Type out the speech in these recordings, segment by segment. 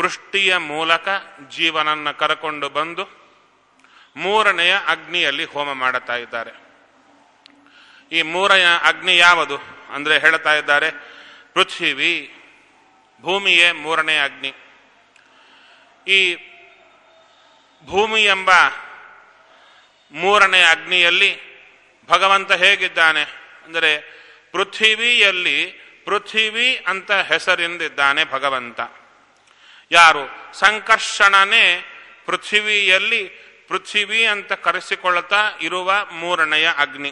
ವೃಷ್ಟಿಯ ಮೂಲಕ ಜೀವನನ್ನು ಕರಕೊಂಡು ಬಂದು ಮೂರನೆಯ ಅಗ್ನಿಯಲ್ಲಿ ಹೋಮ ಮಾಡುತ್ತಾ ಇದ್ದಾರೆ. ಈ ಮೂರನೆಯ ಅಗ್ನಿ ಯಾವುದು ಅಂದರೆ ಹೇಳ್ತಾ ಇದ್ದಾರೆ, ಪೃಥ್ವಿ, ಭೂಮಿಯೇ ಮೂರನೆಯ ಅಗ್ನಿ. ಈ ಭೂಮಿ ಎಂಬ ಮೂರನೆಯ ಅಗ್ನಿಯಲ್ಲಿ ಭಗವಂತ ಹೇಗಿದ್ದಾನೆ ಅಂದರೆ, ಪೃಥ್ವಿಯಲ್ಲಿ ಪೃಥ್ವಿ ಅಂತ ಹೆಸರಿಂದಿದ್ದಾನೆ ಭಗವಂತ. ಯಾರು ಸಂಕರ್ಷಣನೇ ಪೃಥ್ವಿಯಲ್ಲಿ ಪೃಥ್ವಿ ಅಂತ ಕರೆಸಿಕೊಳ್ಳುತ್ತಾ ಇರುವ ಮೂರನೆಯ ಅಗ್ನಿ.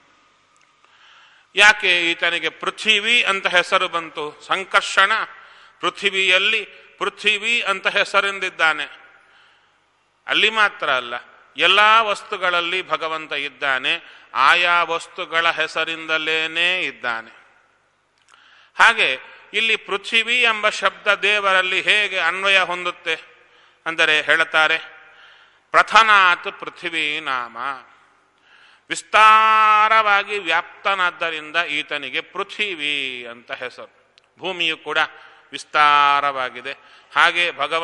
ಯಾಕೆ ಈತನಿಗೆ ಪೃಥ್ವಿ ಅಂತ ಹೆಸರು ಬಂತು? ಸಂಕರ್ಷಣ ಪೃಥ್ವಿಯಲ್ಲಿ ಪೃಥ್ವಿ ಅಂತ ಹೆಸರಿಂದಿದ್ದಾನೆ. ಅಲ್ಲಿ ಮಾತ್ರ ಅಲ್ಲ, ಎಲ್ಲ ವಸ್ತುಗಳಲ್ಲಿ ಭಗವಂತ ಇದ್ದಾನೆ, ಆಯಾ ವಸ್ತುಗಳ ಹೆಸರಿಂದಲೇನೇ ಇದ್ದಾನೆ. ಹಾಗೆ ಇಲ್ಲಿ ಪೃಥ್ವಿ ಎಂಬ ಶಬ್ದ ದೇವರಲ್ಲಿ ಹೇಗೆ ಅನ್ವಯ ಹೊಂದುತ್ತೆ ಅಂದರೆ ಹೇಳುತ್ತಾರೆ, ಪ್ರಥನಾತ್ ಪೃಥ್ವಿ ನಾಮ, ವಿಸ್ತಾರವಾಗಿ ವ್ಯಾಪ್ತನಾದ್ದರಿಂದ ಈತನಿಗೆ ಪೃಥ್ವಿ ಅಂತ ಹೆಸರು. ಭೂಮಿಯು ಕೂಡ ವಿಸ್ತಾರವಾಗಿದೆ. ಹಾಗೆ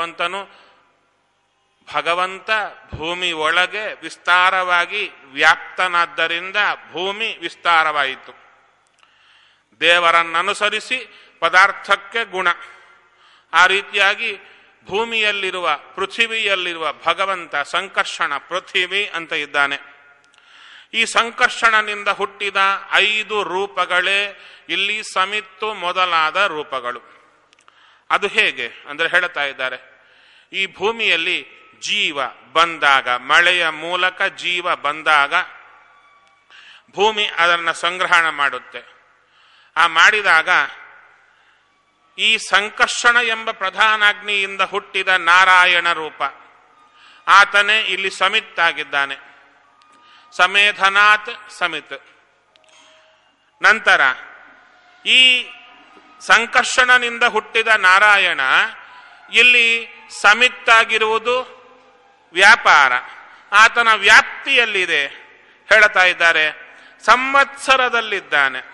ಭಗವಂತ ಭೂಮಿ ಒಳಗೆ ವಿಸ್ತಾರವಾಗಿ ವ್ಯಾಪ್ತನಾದ್ದರಿಂದ ಭೂಮಿ ವಿಸ್ತಾರವಾಯಿತು. ದೇವರನ್ನನುಸರಿಸಿ ಪದಾರ್ಥಕ್ಕೆ ಗುಣ. ಆ ರೀತಿಯಾಗಿ ಭೂಮಿಯಲ್ಲಿರುವ ಪೃಥ್ವಿಯಲ್ಲಿರುವ ಭಗವಂತ ಸಂಕರ್ಷಣ ಪೃಥ್ವಿ ಅಂತ ಇದ್ದಾನೆ. ಈ ಸಂಕರ್ಷಣನಿಂದ ಹುಟ್ಟಿದ 5 ರೂಪಗಳೇ ಇಲ್ಲಿ ಸಮಿತ್ತು ಮೊದಲಾದ ರೂಪಗಳು. ಅದು ಹೇಗೆ ಅಂದರೆ ಹೇಳ್ತಾ ಇದ್ದಾರೆ, ಈ ಭೂಮಿಯಲ್ಲಿ ಜೀವ ಬಂದಾಗ, ಮಳೆಯ ಮೂಲಕ ಜೀವ ಬಂದಾಗ ಭೂಮಿ ಅದನ್ನು ಸಂಗ್ರಹಣ ಮಾಡುತ್ತೆ. ಆ ಮಾಡಿದಾಗ ಈ ಸಂಕರ್ಷಣ ಎಂಬ ಪ್ರಧಾನಾಗ್ನಿಯಿಂದ ಹುಟ್ಟಿದ ನಾರಾಯಣ ರೂಪ, ಆತನೇ ಇಲ್ಲಿ ಸಮಿತ್ತಾಗಿದ್ದಾನೆ. ಸಮೇಧನಾತ್ ಸಮಿತ್. ನಂತರ ಈ ಸಂಕರ್ಷಣನಿಂದ ಹುಟ್ಟಿದ ನಾರಾಯಣ ಇಲ್ಲಿ ಸಮಿತ್ತಾಗಿರುವುದು ವ್ಯಾಪಾರ, ಆತನ ವ್ಯಾಪ್ತಿಯಲ್ಲಿದೆ. ಹೇಳ್ತಾ ಇದ್ದಾರೆ, ಸಂವತ್ಸರದಲ್ಲಿದ್ದಾನೆ.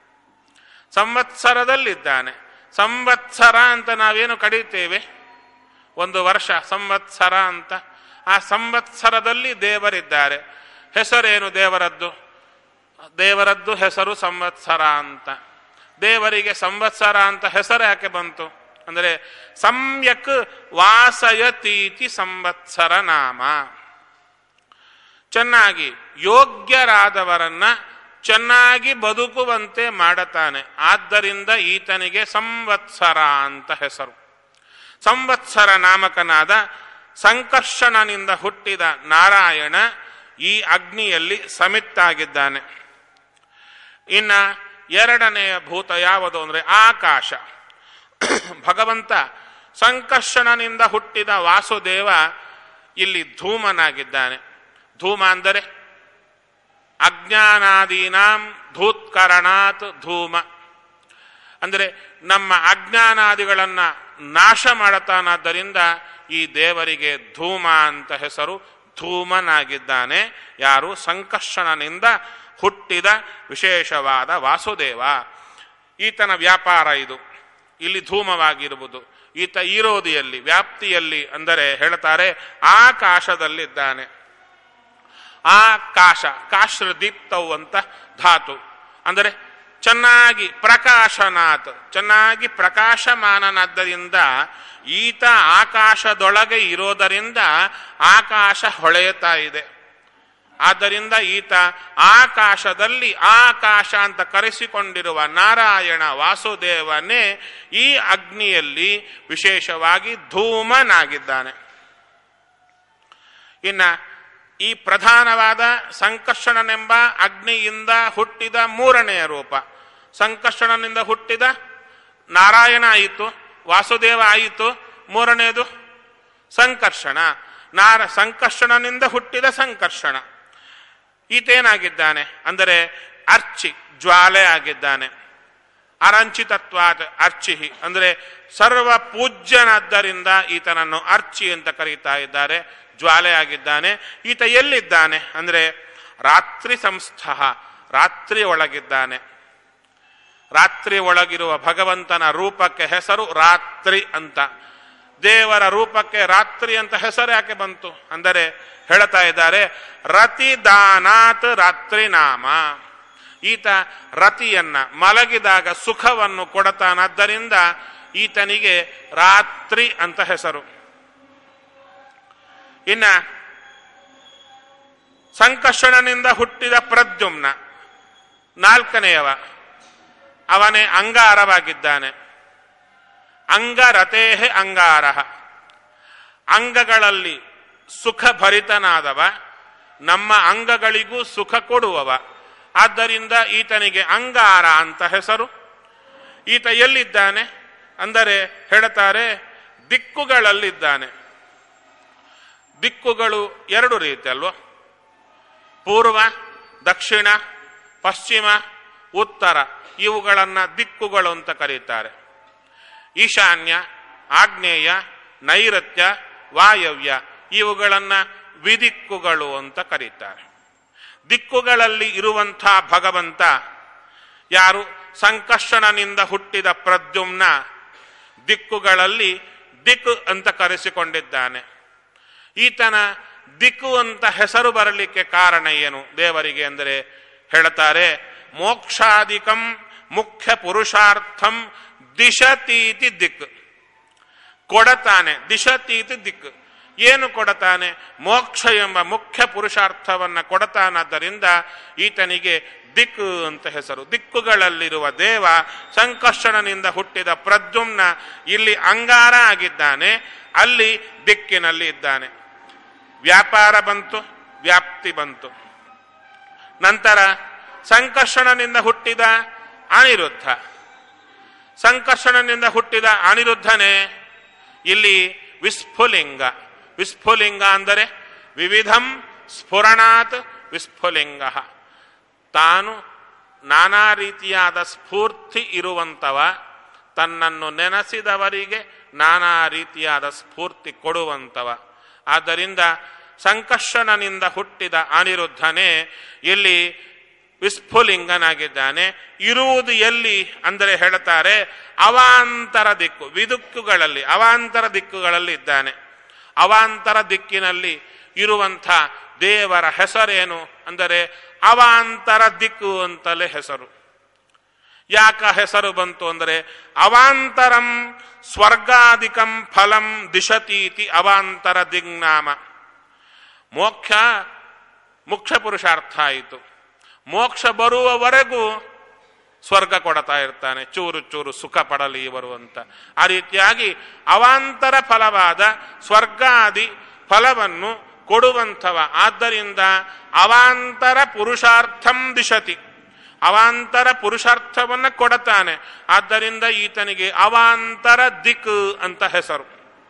ಸಂವತ್ಸರ ಅಂತ ನಾವೇನು ಕರೀತೇವೆ, ಒಂದು ವರ್ಷ ಸಂವತ್ಸರ ಅಂತ. ಆ ಸಂವತ್ಸರದಲ್ಲಿ ದೇವರಿದ್ದಾರೆ. ಹೆಸರೇನು ದೇವರದ್ದು ಹೆಸರು ಸಂವತ್ಸರ ಅಂತ. ದೇವರಿಗೆ ಸಂವತ್ಸರ ಅಂತ ಹೆಸರು ಯಾಕೆ ಬಂತು ಅಂದರೆ, ಸಮ್ಯಕ್ ವಾಸಯತೀತಿ ಸಂವತ್ಸರ ನಾಮ. ಚೆನ್ನಾಗಿ ಯೋಗ್ಯರಾದವರನ್ನ ಚೆನ್ನಾಗಿ ಬದುಕುವಂತೆ ಮಾಡುತ್ತಾನೆ. ಆದ್ದರಿಂದ ಈತನಿಗೆ ಸಂವತ್ಸರ ಅಂತ ಹೆಸರು. ಸಂವತ್ಸರ ನಾಮಕನಾದ ಸಂಕರ್ಷಣನಿಂದ ಹುಟ್ಟಿದ ನಾರಾಯಣ ಈ ಅಗ್ನಿಯಲ್ಲಿ ಸಮಿತ್ತಾಗಿದ್ದಾನೆ. ಇನ್ನ ಎರಡನೆಯ ಭೂತ ಯಾವುದು ಅಂದರೆ ಆಕಾಶ. ಭಗವಂತ ಸಂಕರ್ಷಣನಿಂದ ಹುಟ್ಟಿದ ವಾಸುದೇವ ಇಲ್ಲಿ ಧೂಮನಾಗಿದ್ದಾನೆ. ಧೂಮ ಅಂದರೆ ಅಜ್ಞಾನಾದೀನಾಂ ಧೂತ್ಕರಣಾತ್ ಧೂಮ ಅಂದರೆ ನಮ್ಮ ಅಜ್ಞಾನಾದಿಗಳನ್ನು ನಾಶ ಮಾಡತಾನಾದ್ದರಿಂದ ಈ ದೇವರಿಗೆ ಧೂಮ ಅಂತ ಹೆಸರು. ಧೂಮನಾಗಿದ್ದಾನೆ ಯಾರು? ಸಂಕರ್ಷಣನಿಂದ ಹುಟ್ಟಿದ ವಿಶೇಷವಾದ ವಾಸುದೇವ. ಈತನ ವ್ಯಾಪಾರ ಇದು. ಇಲ್ಲಿ ಧೂಮವಾಗಿರುವುದು. ಈತ ಇರೋದಿಯಲ್ಲಿ ವ್ಯಾಪ್ತಿಯಲ್ಲಿ ಅಂದರೆ ಹೇಳ್ತಾರೆ ಆಕಾಶದಲ್ಲಿದ್ದಾನೆ. ಆಕಾಶ ಕಾಶ್ರದೀಪ್ತವು ಅಂತ ಧಾತು ಅಂದರೆ ಚೆನ್ನಾಗಿ ಪ್ರಕಾಶನಾಥ್, ಚೆನ್ನಾಗಿ ಪ್ರಕಾಶಮಾನನಾದ್ದರಿಂದ ಈತ ಆಕಾಶದೊಳಗೆ ಇರೋದರಿಂದ ಆಕಾಶ ಹೊಳೆಯುತ್ತಾ ಇದೆ. ಆದ್ದರಿಂದ ಈತ ಆಕಾಶದಲ್ಲಿ ಆಕಾಶ ಅಂತ ಕರೆಸಿಕೊಂಡಿರುವ ನಾರಾಯಣ ವಾಸುದೇವನೇ ಈ ಅಗ್ನಿಯಲ್ಲಿ ವಿಶೇಷವಾಗಿ ಧೂಮನಾಗಿದ್ದಾನೆ. ಇನ್ನ ಈ ಪ್ರಧಾನವಾದ ಸಂಕರ್ಷಣನೆಂಬ ಅಗ್ನಿಯಿಂದ ಹುಟ್ಟಿದ ಮೂರನೆಯ ರೂಪ. ಸಂಕರ್ಷಣನಿಂದ ಹುಟ್ಟಿದ ನಾರಾಯಣ ಆಯಿತು, ವಾಸುದೇವ ಆಯಿತು. ಮೂರನೆಯದು ಸಂಕರ್ಷಣ. ಸಂಕರ್ಷಣನಿಂದ ಹುಟ್ಟಿದ ಸಂಕರ್ಷಣ. ಈತೇನಾಗಿದ್ದಾನೆ ಅಂದರೆ ಅರ್ಚಿ, ಜ್ವಾಲೆ ಆಗಿದ್ದಾನೆ. ಅರಂಚಿತತ್ವಾತ್ ಅರ್ಚಿಹಿ ಅಂದರೆ ಸರ್ವ ಪೂಜ್ಯನಾದ್ದರಿಂದ ಈತನನ್ನು ಅರ್ಚಿ ಅಂತ ಕರೀತಾ ಇದ್ದಾರೆ. ಜ್ವಾಲೆ ಆಗಿದ್ದಾನೆ. ಈತ ಎಲ್ಲಿದ್ದಾನೆ ಅಂದರೆ ರಾತ್ರಿ ಸಂಸ್ಥ, ರಾತ್ರಿ ಒಳಗಿದ್ದಾನೆ. ರಾತ್ರಿ ಒಳಗಿರುವ ಭಗವಂತನ ರೂಪಕ್ಕೆ ಹೆಸರು ರಾತ್ರಿ ಅಂತ. ದೇವರ ರೂಪಕ್ಕೆ ರಾತ್ರಿ ಅಂತ ಹೆಸರು ಯಾಕೆ ಬಂತು ಅಂದರೆ ಹೇಳ್ತಾ ಇದ್ದಾರೆ, ರತಿದಾನಾತ್ ರಾತ್ರಿ ನಾಮ. ಈತ ರತಿಯನ್ನ ಮಲಗಿದಾಗ ಸುಖವನ್ನು ಕೊಡತಾನಾದ್ದರಿಂದ ಈತನಿಗೆ ರಾತ್ರಿ ಅಂತ ಹೆಸರು. ಇನ್ನ ಸಂಕರ್ಷಣನಿಂದ ಹುಟ್ಟಿದ ಪ್ರದ್ಯುಮ್ನ ನಾಲ್ಕನೆಯವ, ಅವನೇ ಅಂಗಾರವಾಗಿದ್ದಾನೆ. ಅಂಗರತೇಹೆ ಅಂಗಾರ, ಅಂಗಗಳಲ್ಲಿ ಸುಖಭರಿತನಾದವ, ನಮ್ಮ ಅಂಗಗಳಿಗೂ ಸುಖ ಕೊಡುವವ. ಆದ್ದರಿಂದ ಈತನಿಗೆ ಅಂಗಾರ ಅಂತ ಹೆಸರು. ಈತ ಎಲ್ಲಿದ್ದಾನೆ ಅಂದರೆ ಹೇಳುತ್ತಾರೆ, ದಿಕ್ಕುಗಳಲ್ಲಿದ್ದಾನೆ. ದಿಕ್ಕುಗಳು ಎರಡು ರೀತಿ ಅಲ್ವೋ, ಪೂರ್ವ, ದಕ್ಷಿಣ, ಪಶ್ಚಿಮ, ಉತ್ತರ, ಇವುಗಳನ್ನು ದಿಕ್ಕುಗಳು ಅಂತ ಕರೀತಾರೆ. ಈಶಾನ್ಯ, ಆಗ್ನೇಯ, ನೈಋತ್ಯ, ವಾಯವ್ಯ ಇವುಗಳನ್ನು ವಿದಿಕ್ಕುಗಳು ಅಂತ ಕರೀತಾರೆ. ದಿಕ್ಕುಗಳಲ್ಲಿ ಇರುವಂಥ ಭಗವಂತ ಯಾರು? ಸಂಕರ್ಷಣನಿಂದ ಹುಟ್ಟಿದ ಪ್ರದ್ಯುಮ್ನ ದಿಕ್ಕುಗಳಲ್ಲಿ ದಿಕ್ಕು ಅಂತ ಕರೆಸಿಕೊಂಡಿದ್ದಾನೆ. ಈತನ ದಿಕ್ಕು ಅಂತ ಹೆಸರು ಬರಲಿಕ್ಕೆ ಕಾರಣ ಏನು ದೇವರಿಗೆ ಅಂದರೆ ಹೇಳ್ತಾರೆ, ಮೋಕ್ಷಾದಿಕಂ ಮುಖ್ಯ ಪುರುಷಾರ್ಥಂ ದಿಶತೀತಿ ದಿಕ್ ಕೊಡತಾನೆ. ದಿಶತೀತಿ ದಿಕ್ ಏನು ಕೊಡತಾನೆ? ಮೋಕ್ಷ ಎಂಬ ಮುಖ್ಯ ಪುರುಷಾರ್ಥವನ್ನು ಕೊಡತಾನಾದ್ದರಿಂದ ಈತನಿಗೆ ದಿಕ್ಕು ಅಂತ ಹೆಸರು. ದಿಕ್ಕುಗಳಲ್ಲಿರುವ ದೇವ ಸಂಕರ್ಷಣನಿಂದ ಹುಟ್ಟಿದ ಪ್ರದ್ಯುಮ್ನ ಇಲ್ಲಿ ಅಂಗಾರ ಆಗಿದ್ದಾನೆ, ಅಲ್ಲಿ ದಿಕ್ಕಿನಲ್ಲಿ ಇದ್ದಾನೆ. ವ್ಯಾಪಾರ ಬಂತು, ವ್ಯಾಪ್ತಿ ಬಂತು. ನಂತರ ಸಂಕರ್ಷಣನಿಂದ ಹುಟ್ಟಿದ ಅನಿರುದ್ಧ, ಸಂಕರ್ಷಣನಿಂದ ಹುಟ್ಟಿದ ಅನಿರುದ್ಧನೇ ಇಲ್ಲಿ ವಿಸ್ಫುಲಿಂಗ. ವಿಸ್ಫುಲಿಂಗ ಅಂದರೆ ವಿವಿಧಂ ಸ್ಫುರಣಾತ್ ವಿಸ್ಫುಲಿಂಗ, ತಾನು ನಾನಾ ರೀತಿಯಾದ ಸ್ಫೂರ್ತಿ ಇರುವಂತವ, ತನ್ನನ್ನು ನೆನೆಸಿದವರಿಗೆ ನಾನಾ ರೀತಿಯಾದ ಸ್ಫೂರ್ತಿ ಕೊಡುವಂತವ. ಆದ್ದರಿಂದ ಸಂಕರ್ಷಣನಿಂದ ಹುಟ್ಟಿದ ಅನಿರುದ್ಧನೇ ಇಲ್ಲಿ ವಿಸ್ಫುಲಿಂಗನಾಗಿದ್ದಾನೆ. ಇರುವುದು ಎಲ್ಲಿ ಅಂದರೆ ಹೇಳ್ತಾರೆ, ಅವಾಂತರ ದಿಕ್ಕು, ವಿದಿಕ್ಕುಗಳಲ್ಲಿ ಅವಾಂತರ ದಿಕ್ಕುಗಳಲ್ಲಿ ಇದ್ದಾನೆ. ಅವಾಂತರ ದಿಕ್ಕಿನಲ್ಲಿ ಇರುವಂಥ ದೇವರ ಹೆಸರೇನು ಅಂದರೆ ಅವಾಂತರ ದಿಕ್ಕು ಅಂತಲೇ ಹೆಸರು. ಯಾಕ ಹೆಸರು ಬಂತು ಅಂದರೆ ಅವಾಂತರಂ ಸ್ವರ್ಗಾದಿಕಂ ಫಲಂ ದಿಶತೀತಿ ಅವಾಂತರ ದಿಗ್ನಾಮ. ಮೋಕ್ಷ ಮುಖ್ಯ ಪುರುಷಾರ್ಥ ಆಯಿತು. ಮೋಕ್ಷ ಬರುವವರೆಗೂ ಸ್ವರ್ಗ ಕೊಡ್ತಾ ಇರ್ತಾನೆ, ಚೂರು ಚೂರು ಸುಖ ಪಡಲಿ ಇವರು ಅಂತ. ಆ ರೀತಿಯಾಗಿ ಅವಾಂತರ ಫಲವಾದ ಸ್ವರ್ಗಾದಿ ಫಲವನ್ನು ಕೊಡುವಂಥವ. ಆದ್ದರಿಂದ ಅವಾಂತರ ಪುರುಷಾರ್ಥಂ ದಿಶತಿ, ಅವಾಂತರ ಪುರುಷಾರ್ಥವನ್ನು ಕೊಡುತ್ತಾನೆ. ಆದ್ದರಿಂದ ಈತನಿಗೆ ಅವಾಂತರ ದಿಕ್ ಅಂತ ಹೆಸರು.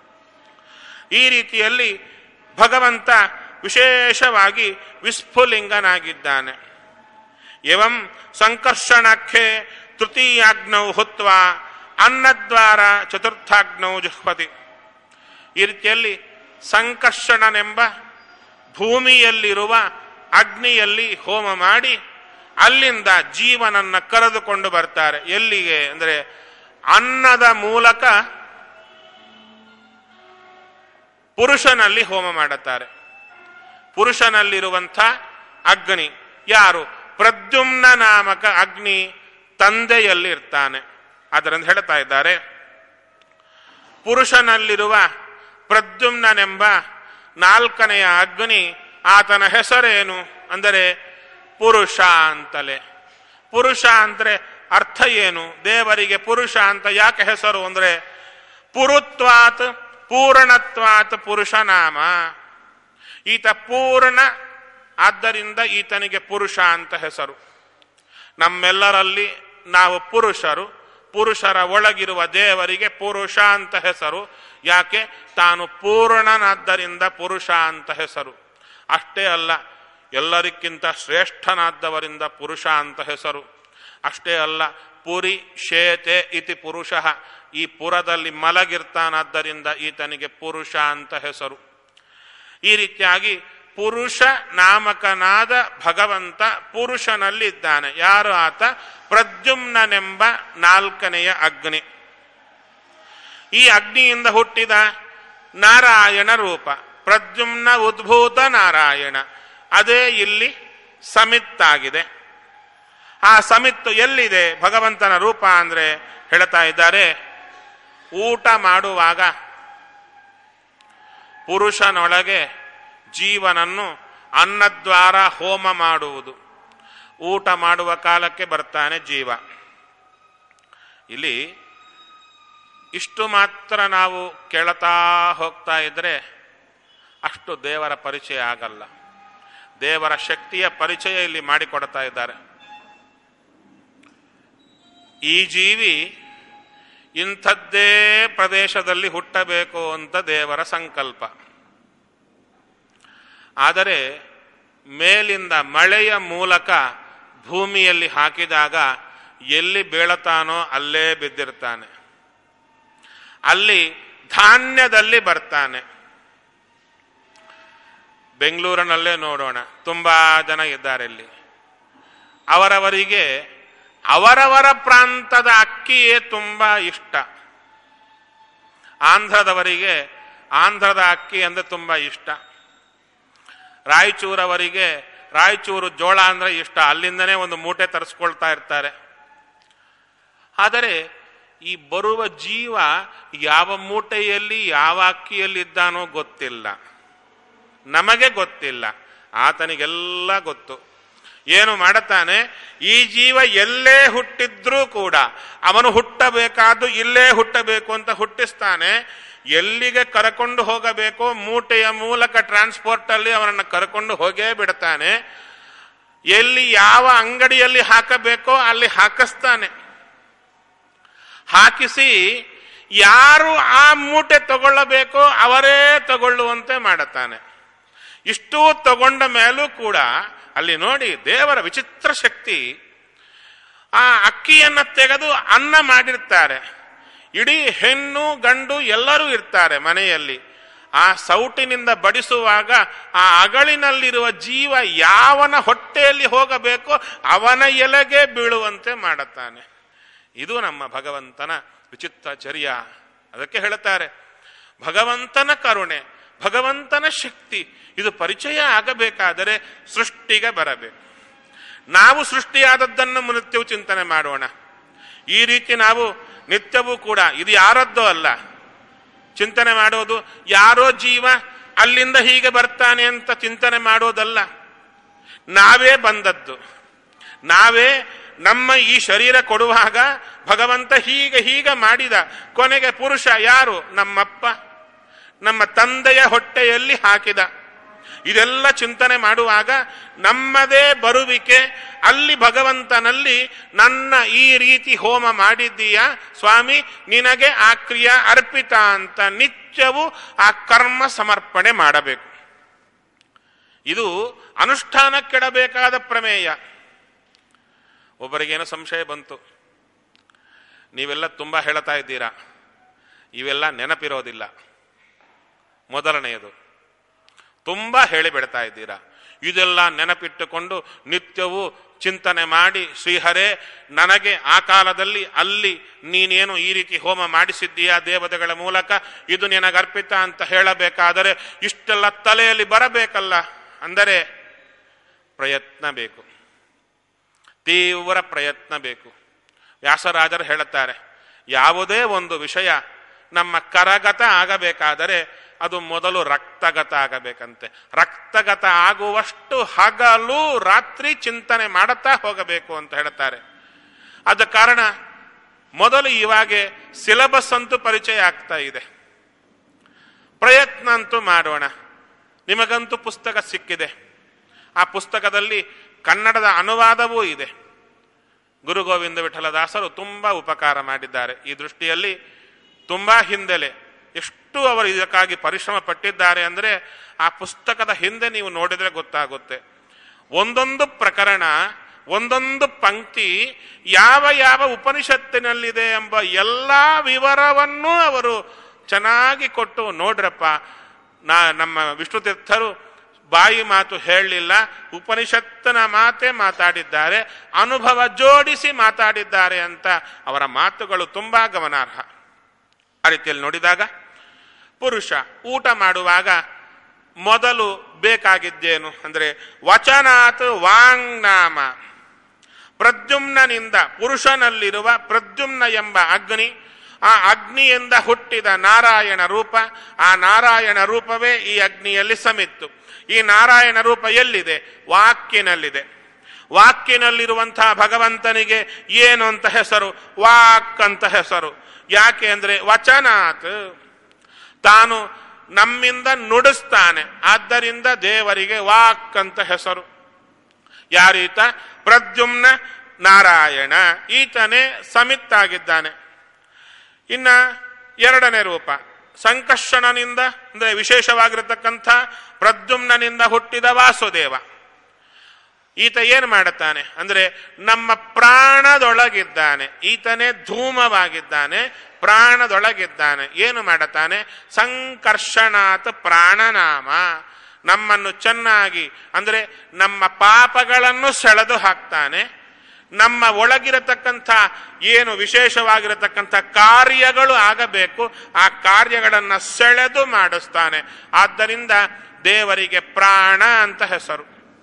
ಈ ರೀತಿಯಲ್ಲಿ ಭಗವಂತ ವಿಶೇಷವಾಗಿ ವಿಸ್ಫುಲಿಂಗನಾಗಿದ್ದಾನೆ. ಏವಂ ಸಂಕರ್ಷಣಾಖ್ಯೆ ತೃತೀಯಾಗ್ನೌ ಹುತ್ವ ಅನ್ನದ್ವಾರ ಚತುರ್ಥಾಗ್ನೌ ಜುಹ್ವತಿ. ಈ ರೀತಿಯಲ್ಲಿ ಸಂಕರ್ಷಣನೆಂಬ ಭೂಮಿಯಲ್ಲಿರುವ ಅಗ್ನಿಯಲ್ಲಿ ಹೋಮ ಮಾಡಿ ಅಲ್ಲಿಂದ ಜೀವನನ್ನ ಕರೆದುಕೊಂಡು ಬರ್ತಾರೆ. ಎಲ್ಲಿಗೆ ಅಂದರೆ ಅನ್ನದ ಮೂಲಕ ಪುರುಷನಲ್ಲಿ ಹೋಮ ಮಾಡುತ್ತಾರೆ. ಪುರುಷನಲ್ಲಿರುವಂಥ ಅಗ್ನಿ ಯಾರು? ಪ್ರದ್ಯುಮ್ನ ನಾಮಕ ಅಗ್ನಿ ತಂದೆಯಲ್ಲಿ ಇರ್ತಾನೆ. ಅದರಿಂದ ಹೇಳ್ತಾ ಇದ್ದಾರೆ, ಪುರುಷನಲ್ಲಿರುವ ಪ್ರದ್ಯುಮ್ನೆಂಬ ನಾಲ್ಕನೆಯ ಅಗ್ನಿ, ಆತನ ಹೆಸರೇನು ಅಂದರೆ ಪುರುಷ ಅಂತಲೇ. ಪುರುಷ ಅಂದರೆ ಅರ್ಥ ಏನು? ದೇವರಿಗೆ ಪುರುಷ ಅಂತ ಯಾಕೆ ಹೆಸರು ಅಂದರೆ ಪುರುತ್ವಾತ್ ಪೂರ್ಣತ್ವಾತ್ ಪುರುಷ ನಾಮ. ಈತ ಪೂರ್ಣ, ಆದ್ದರಿಂದ ಈತನಿಗೆ ಪುರುಷ ಅಂತ ಹೆಸರು. ನಮ್ಮೆಲ್ಲರಲ್ಲಿ ನಾವು ಪುರುಷರು, ಪುರುಷರ ಒಳಗಿರುವ ದೇವರಿಗೆ ಪುರುಷ ಅಂತ ಹೆಸರು. ಯಾಕೆ? ತಾನು ಪೂರ್ಣನಾದ್ದರಿಂದ ಪುರುಷ ಅಂತ ಹೆಸರು. ಅಷ್ಟೇ ಅಲ್ಲ, ಎಲ್ಲರಿಗಿಂತ ಶ್ರೇಷ್ಠನಾದವರಿಂದ ಪುರುಷ ಅಂತ ಹೆಸರು. ಅಷ್ಟೇ ಅಲ್ಲ, ಪುರಿ ಶೇತೆ ಇತಿ ಪುರುಷ, ಈ ಪುರದಲ್ಲಿ ಮಲಗಿರ್ತಾನಾದ್ದರಿಂದ ಈತನಿಗೆ ಪುರುಷ ಅಂತ ಹೆಸರು. ಈ ರೀತಿಯಾಗಿ ಪುರುಷ ನಾಮಕನಾದ ಭಗವಂತ ಪುರುಷನಲ್ಲಿದ್ದಾನೆ. ಯಾರು ಆತ? ಪ್ರದ್ಯುಮ್ನೆಂಬ ನಾಲ್ಕನೆಯ ಅಗ್ನಿ. ಈ ಅಗ್ನಿಯಿಂದ ಹುಟ್ಟಿದ ನಾರಾಯಣ ರೂಪ, ಪ್ರದ್ಯುಮ್ನ ಉದ್ಭೂತ ನಾರಾಯಣ. ಅದೇ ಇಲ್ಲಿ ಸಮಿತ್ತಾಗಿದೆ. ಆ ಸಮಿತ್ತು ಎಲ್ಲಿದೆ ಭಗವಂತನ ರೂಪ ಅಂದ್ರೆ ಹೇಳ್ತಾ ಇದ್ದಾರೆ, ಊಟ ಮಾಡುವಾಗ ಪುರುಷನೊಳಗೆ ಜೀವನನ್ನು ಅನ್ನದ್ವಾರ ಹೋಮ ಮಾಡುವುದು. ಊಟ ಮಾಡುವ ಕಾಲಕ್ಕೆ ಬರ್ತಾನೆ ಜೀವ. ಇಲ್ಲಿ ಇಷ್ಟು ಮಾತ್ರ ನಾವು ಕೇಳ್ತಾ ಹೋಗ್ತಾ ಇದ್ರೆ ಅಷ್ಟು ದೇವರ ಪರಿಚಯ ಆಗಲ್ಲ. ದೇವರ ಶಕ್ತಿಯ ಪರಿಚಯ ಇಲ್ಲಿ ಮಾಡಿಕೊಡ್ತಾ ಇದ್ದಾರೆ. ಈ ಜೀವಿ ಇಂಥದ್ದೇ ಪ್ರದೇಶದಲ್ಲಿ ಹುಟ್ಟಬೇಕು ಅಂತ ದೇವರ ಸಂಕಲ್ಪ. ಆದರೆ ಮೇಲಿಂದ ಮಳೆಯ ಮೂಲಕ ಭೂಮಿಯಲ್ಲಿ ಹಾಕಿದಾಗ ಎಲ್ಲಿ ಬೀಳತಾನೋ ಅಲ್ಲೇ ಬಿದ್ದಿರ್ತಾನೆ. ಅಲ್ಲಿ ಧಾನ್ಯದಲ್ಲಿ ಬರ್ತಾನೆ. ಬೆಂಗಳೂರಿನಲ್ಲೇ ನೋಡೋಣ, ತುಂಬಾ ಜನ ಇದ್ದಾರೆ ಇಲ್ಲಿ. ಅವರವರಿಗೆ ಅವರವರ ಪ್ರಾಂತದ ಅಕ್ಕಿಯೇ ತುಂಬಾ ಇಷ್ಟ. ಆಂಧ್ರದವರಿಗೆ ಆಂಧ್ರದ ಅಕ್ಕಿ ಅಂದ್ರೆ ತುಂಬಾ ಇಷ್ಟ. ರಾಯಚೂರವರಿಗೆ ರಾಯಚೂರು ಜೋಳ ಅಂದ್ರೆ ಇಷ್ಟ. ಅಲ್ಲಿಂದನೇ ಒಂದು ಮೂಟೆ ತರಿಸ್ಕೊಳ್ತಾ ಇರ್ತಾರೆ. ಆದರೆ ಈ ಬರುವ ಜೀವ ಯಾವ ಮೂಟೆಯಲ್ಲಿ ಯಾವ ಅಕ್ಕಿಯಲ್ಲಿದ್ದಾನೋ ಗೊತ್ತಿಲ್ಲ, ನಮಗೆ ಗೊತ್ತಿಲ್ಲ, ಆತನಿಗೆಲ್ಲ ಗೊತ್ತು. ಏನು ಮಾಡುತ್ತಾನೆ, ಈ ಜೀವ ಎಲ್ಲೇ ಹುಟ್ಟಿದ್ರೂ ಕೂಡ ಅವನು ಹುಟ್ಟಬೇಕಾದ್ದು ಇಲ್ಲೇ ಹುಟ್ಟಬೇಕು ಅಂತ ಹುಟ್ಟಿಸ್ತಾನೆ. ಎಲ್ಲಿಗೆ ಕರ್ಕೊಂಡು ಹೋಗಬೇಕೋ ಮೂಟೆಯ ಮೂಲಕ ಟ್ರಾನ್ಸ್ಪೋರ್ಟ್ ಅಲ್ಲಿ ಅವನನ್ನು ಕರ್ಕೊಂಡು ಹೋಗೇ ಬಿಡ್ತಾನೆ. ಎಲ್ಲಿ ಯಾವ ಅಂಗಡಿಯಲ್ಲಿ ಹಾಕಬೇಕೋ ಅಲ್ಲಿ ಹಾಕಿಸ್ತಾನೆ. ಹಾಕಿಸಿ ಯಾರು ಆ ಮೂಟೆ ತಗೊಳ್ಳಬೇಕೋ ಅವರೇ ತಗೊಳ್ಳುವಂತೆ ಮಾಡುತ್ತಾನೆ. ಇಷ್ಟೂ ತಗೊಂಡ ಮೇಲೂ ಕೂಡ ಅಲ್ಲಿ ನೋಡಿ ದೇವರ ವಿಚಿತ್ರ ಶಕ್ತಿ. ಆ ಅಕ್ಕಿಯನ್ನು ತೆಗೆದು ಅನ್ನ ಮಾಡಿರ್ತಾರೆ. ಇಡೀ ಹೆಣ್ಣು ಗಂಡು ಎಲ್ಲರೂ ಇರ್ತಾರೆ ಮನೆಯಲ್ಲಿ. ಆ ಸೌಟಿನಿಂದ ಬಡಿಸುವಾಗ ಆ ಅಗಳಿನಲ್ಲಿರುವ ಜೀವ ಯಾವನ ಹೊಟ್ಟೆಯಲ್ಲಿ ಹೋಗಬೇಕೋ ಅವನ ಎಲೆಗೆ ಬೀಳುವಂತೆ ಮಾಡುತ್ತಾನೆ. ಇದು ನಮ್ಮ ಭಗವಂತನ ವಿಚಿತ್ರ ಚರ್ಯ. ಅದಕ್ಕೆ ಹೇಳುತ್ತಾರೆ, ಭಗವಂತನ ಕರುಣೆ, ಭಗವಂತನ ಶಕ್ತಿ ಇದು ಪರಿಚಯ ಆಗಬೇಕಾದರೆ ಸೃಷ್ಟಿಗೆ ಬರಬೇಕು. ನಾವು ಸೃಷ್ಟಿಯಾದದ್ದನ್ನು ನಿತ್ಯವೂ ಚಿಂತನೆ ಮಾಡೋಣ. ಈ ರೀತಿ ನಾವು ನಿತ್ಯವೂ ಕೂಡ ಇದು ಯಾರದ್ದೋ ಅಲ್ಲ ಚಿಂತನೆ ಮಾಡೋದು. ಯಾರೋ ಜೀವ ಅಲ್ಲಿಂದ ಹೀಗೆ ಬರ್ತಾನೆ ಅಂತ ಚಿಂತನೆ ಮಾಡೋದಲ್ಲ. ನಾವೇ ಬಂದದ್ದು. ನಾವೇ ನಮ್ಮ ಈ ಶರೀರ ಕೊಡುವಾಗ ಭಗವಂತ ಹೀಗೆ ಮಾಡಿದ. ಕೊನೆಗೆ ಪುರುಷ ಯಾರು? ನಮ್ಮಪ್ಪ, ನಮ್ಮ ತಂದೆಯ ಹೊಟ್ಟೆಯಲ್ಲಿ ಹಾಕಿದ. ಇದೆಲ್ಲ ಚಿಂತನೆ ಮಾಡುವಾಗ ನಮ್ಮದೇ ಬರುವಿಕೆ. ಅಲ್ಲಿ ಭಗವಂತನಲ್ಲಿ ನನ್ನ ಈ ರೀತಿ ಹೋಮ ಮಾಡಿದ್ದೀಯಾ ಸ್ವಾಮಿ, ನಿನಗೆ ಆ ಕ್ರಿಯೆ ಅರ್ಪಿತ ಅಂತ ನಿತ್ಯವೂ ಆ ಕರ್ಮ ಸಮರ್ಪಣೆ ಮಾಡಬೇಕು. ಇದು ಅನುಷ್ಠಾನಕ್ಕಿಡಬೇಕಾದ ಪ್ರಮೇಯ. ಒಬ್ಬರಿಗೇನೋ ಸಂಶಯ ಬಂತು, ನೀವೆಲ್ಲ ತುಂಬಾ ಹೇಳ್ತಾ ಇದ್ದೀರಾ, ಇವೆಲ್ಲ ನೆನಪಿರೋದಿಲ್ಲ. ಮೊದಲನೆಯದು, ತುಂಬಾ ಹೇಳಿಬಿಡ್ತಾ ಇದ್ದೀರಾ. ಇದೆಲ್ಲ ನೆನಪಿಟ್ಟುಕೊಂಡು ನಿತ್ಯವೂ ಚಿಂತನೆ ಮಾಡಿ, ಶ್ರೀಹರೇ ನನಗೆ ಆ ಕಾಲದಲ್ಲಿ ಅಲ್ಲಿ ನೀನೇನು ಈ ರೀತಿ ಹೋಮ ಮಾಡಿಸಿದ್ದೀಯಾ ದೇವತೆಗಳ ಮೂಲಕ, ಇದು ನಿನಗರ್ಪಿತ ಅಂತ ಹೇಳಬೇಕಾದರೆ ಇಷ್ಟೆಲ್ಲ ತಲೆಯಲ್ಲಿ ಬರಬೇಕಲ್ಲ. ಅಂದರೆ ಪ್ರಯತ್ನ ಬೇಕು, ತೀವ್ರ ಪ್ರಯತ್ನ ಬೇಕು. ವ್ಯಾಸರಾಜರು ಹೇಳುತ್ತಾರೆ, ಯಾವುದೇ ಒಂದು ವಿಷಯ ನಮ್ಮ ಕರಗತ ಆಗಬೇಕಾದರೆ ಅದು ಮೊದಲು ರಕ್ತಗತ ಆಗಬೇಕಂತೆ. ರಕ್ತಗತ ಆಗುವಷ್ಟು ಹಗಲು ರಾತ್ರಿ ಚಿಂತನೆ ಮಾಡುತ್ತಾ ಹೋಗಬೇಕು ಅಂತ ಹೇಳ್ತಾರೆ. ಆದ ಕಾರಣ ಮೊದಲು ಇವಾಗೆ ಸಿಲೆಬಸ್ ಅಂತೂ ಪರಿಚಯ ಆಗ್ತಾ ಇದೆ. ಪ್ರಯತ್ನ ಅಂತೂ ಮಾಡೋಣ. ನಿಮಗಂತೂ ಪುಸ್ತಕ ಸಿಕ್ಕಿದೆ. ಆ ಪುಸ್ತಕದಲ್ಲಿ ಕನ್ನಡದ ಅನುವಾದವೂ ಇದೆ. ಗುರು ಗೋವಿಂದ ವಿಠಲದಾಸರು ತುಂಬಾ ಉಪಕಾರ ಮಾಡಿದ್ದಾರೆ. ಈ ದೃಷ್ಟಿಯಲ್ಲಿ ತುಂಬಾ ಹಿಂದೆಲೆ ಎಷ್ಟು ಅವರು ಇದಕ್ಕಾಗಿ ಪರಿಶ್ರಮ ಪಟ್ಟಿದ್ದಾರೆ ಅಂದರೆ ಆ ಪುಸ್ತಕದ ಹಿಂದೆ ನೀವು ನೋಡಿದ್ರೆ ಗೊತ್ತಾಗುತ್ತೆ. ಒಂದೊಂದು ಪ್ರಕರಣ, ಒಂದೊಂದು ಪಂಕ್ತಿ ಯಾವ ಯಾವ ಉಪನಿಷತ್ತಿನಲ್ಲಿದೆ ಎಂಬ ಎಲ್ಲ ವಿವರವನ್ನೂ ಅವರು ಚೆನ್ನಾಗಿ ಕೊಟ್ಟು, ನೋಡ್ರಪ್ಪ ನಮ್ಮ ವಿಷ್ಣು ತೀರ್ಥರು ಬಾಯಿ ಮಾತು ಹೇಳಲಿಲ್ಲ, ಉಪನಿಷತ್ತಿನ ಮಾತೇ ಮಾತಾಡಿದ್ದಾರೆ, ಅನುಭವ ಜೋಡಿಸಿ ಮಾತಾಡಿದ್ದಾರೆ ಅಂತ ಅವರ ಮಾತುಗಳು ತುಂಬಾ ಗಮನಾರ್ಹ. ಆ ರೀತಿಯಲ್ಲಿ ನೋಡಿದಾಗ ಪುರುಷ ಊಟ ಮಾಡುವಾಗ ಮೊದಲು ಬೇಕಾಗಿದ್ದೇನು ಅಂದರೆ ವಚನಾತ್ ವಾಂಗ್ನಾಮ. ಪ್ರದ್ಯುಮ್ನನಿಂದ ಪುರುಷನಲ್ಲಿರುವ ಪ್ರದ್ಯುಮ್ನ ಎಂಬ ಅಗ್ನಿ, ಆ ಅಗ್ನಿಯಿಂದ ಹುಟ್ಟಿದ ನಾರಾಯಣ ರೂಪ, ಆ ನಾರಾಯಣ ರೂಪವೇ ಈ ಅಗ್ನಿಯಲ್ಲಿ ಸಮಿತ್ತು. ಈ ನಾರಾಯಣ ರೂಪ ಎಲ್ಲಿದೆ? ವಾಕ್ಯನಲ್ಲಿದೆ. ವಾಕ್ಯನಲ್ಲಿರುವಂತಹ ಭಗವಂತನಿಗೆ ಏನು ಅಂತ ಹೆಸರು? ವಾಕ್ ಅಂತ ಹೆಸರು. ಯಾಕೆ ಅಂದರೆ ವಚನಾತ್, ತಾನು ನಮ್ಮಿಂದ ನುಡಿಸ್ತಾನೆ, ಆದ್ದರಿಂದ ದೇವರಿಗೆ ವಾಕ್ ಅಂತ ಹೆಸರು. ಯಾರೀತ? ಪ್ರದ್ಯುಮ್ನ ನಾರಾಯಣ, ಈತನೇ ಸಮಿತ್ತಾಗಿದ್ದಾನೆ. ಇನ್ನ ಎರಡನೇ ರೂಪ ಸಂಕರ್ಷಣನಿಂದ ಅಂದರೆ ವಿಶೇಷವಾಗಿರತಕ್ಕಂಥ ಪ್ರದ್ಯುಮ್ನನಿಂದ ಹುಟ್ಟಿದ ವಾಸುದೇವ. ಈತ ಏನು ಮಾಡುತ್ತಾನೆ ಅಂದರೆ ನಮ್ಮ ಪ್ರಾಣದೊಳಗಿದ್ದಾನೆ. ಈತನೇ ಧೂಮವಾಗಿದ್ದಾನೆ, ಪ್ರಾಣದೊಳಗಿದ್ದಾನೆ. ಏನು ಮಾಡುತ್ತಾನೆ? ಸಂಕರ್ಷಣಾತ್ ಪ್ರಾಣನಾಮ. ನಮ್ಮನ್ನು ಚೆನ್ನಾಗಿ ಅಂದರೆ ನಮ್ಮ ಪಾಪಗಳನ್ನು ಸೆಳೆದು ಹಾಕ್ತಾನೆ. ನಮ್ಮ ಒಳಗಿರತಕ್ಕಂಥ ಏನು ವಿಶೇಷವಾಗಿರತಕ್ಕಂಥ ಕಾರ್ಯಗಳು ಆಗಬೇಕು, ಆ ಕಾರ್ಯಗಳನ್ನು ಸೆಳೆದು ಮಾಡಿಸ್ತಾನೆ. ಆದ್ದರಿಂದ ದೇವರಿಗೆ ಪ್ರಾಣ ಅಂತ ಹೆಸರು.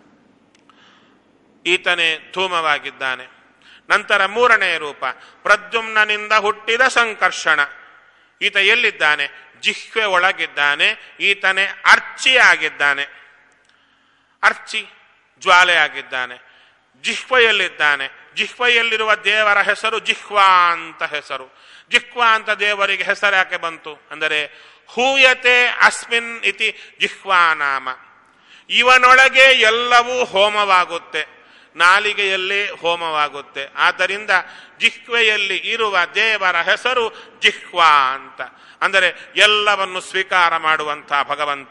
ಈತನೇ ಧೂಮವಾಗಿದ್ದಾನೆ. ನಂತರ ಮೂರನೇ ರೂಪ ಪ್ರದ್ಯುಮ್ನನಿಂದ ಹುಟ್ಟಿದ ಸಂಕರ್ಷಣ. ಈತ ಎಲ್ಲಿದ್ದಾನೆ? ಜಿಹ್ವೆ ಒಳಗಿದ್ದಾನೆ. ಈತನೇ ಅರ್ಚಿ ಆಗಿದ್ದಾನೆ. ಅರ್ಚಿ ಜ್ವಾಲೆ ಆಗಿದ್ದಾನೆ. ಜಿಹ್ವೆಯಲ್ಲಿದ್ದಾನೆ. ಜಿಹ್ವೆಯಲ್ಲಿರುವ ದೇವರ ಹೆಸರು ಜಿಹ್ವಾ ಅಂತ ಹೆಸರು. ಜಿಹ್ವಾ ಅಂತ ದೇವರಿಗೆ ಹೆಸರು ಯಾಕೆ ಬಂತು ಅಂದರೆ ಹೂಯತೆ ಅಸ್ಮಿನ್ ಇತಿ ಜಿಹ್ವಾ ನಾಮ. ಇವನೊಳಗೆ ಎಲ್ಲವೂ ಹೋಮವಾಗುತ್ತೆ, ನಾಲಿಗೆಯಲ್ಲಿ ಹೋಮವಾಗುತ್ತೆ. ಆದ್ದರಿಂದ ಜಿಹ್ವೆಯಲ್ಲಿ ಇರುವ ದೇವರ ಹೆಸರು ಜಿಹ್ವಾ ಅಂತ. ಅಂದರೆ ಎಲ್ಲವನ್ನು ಸ್ವೀಕಾರ ಮಾಡುವಂಥ ಭಗವಂತ.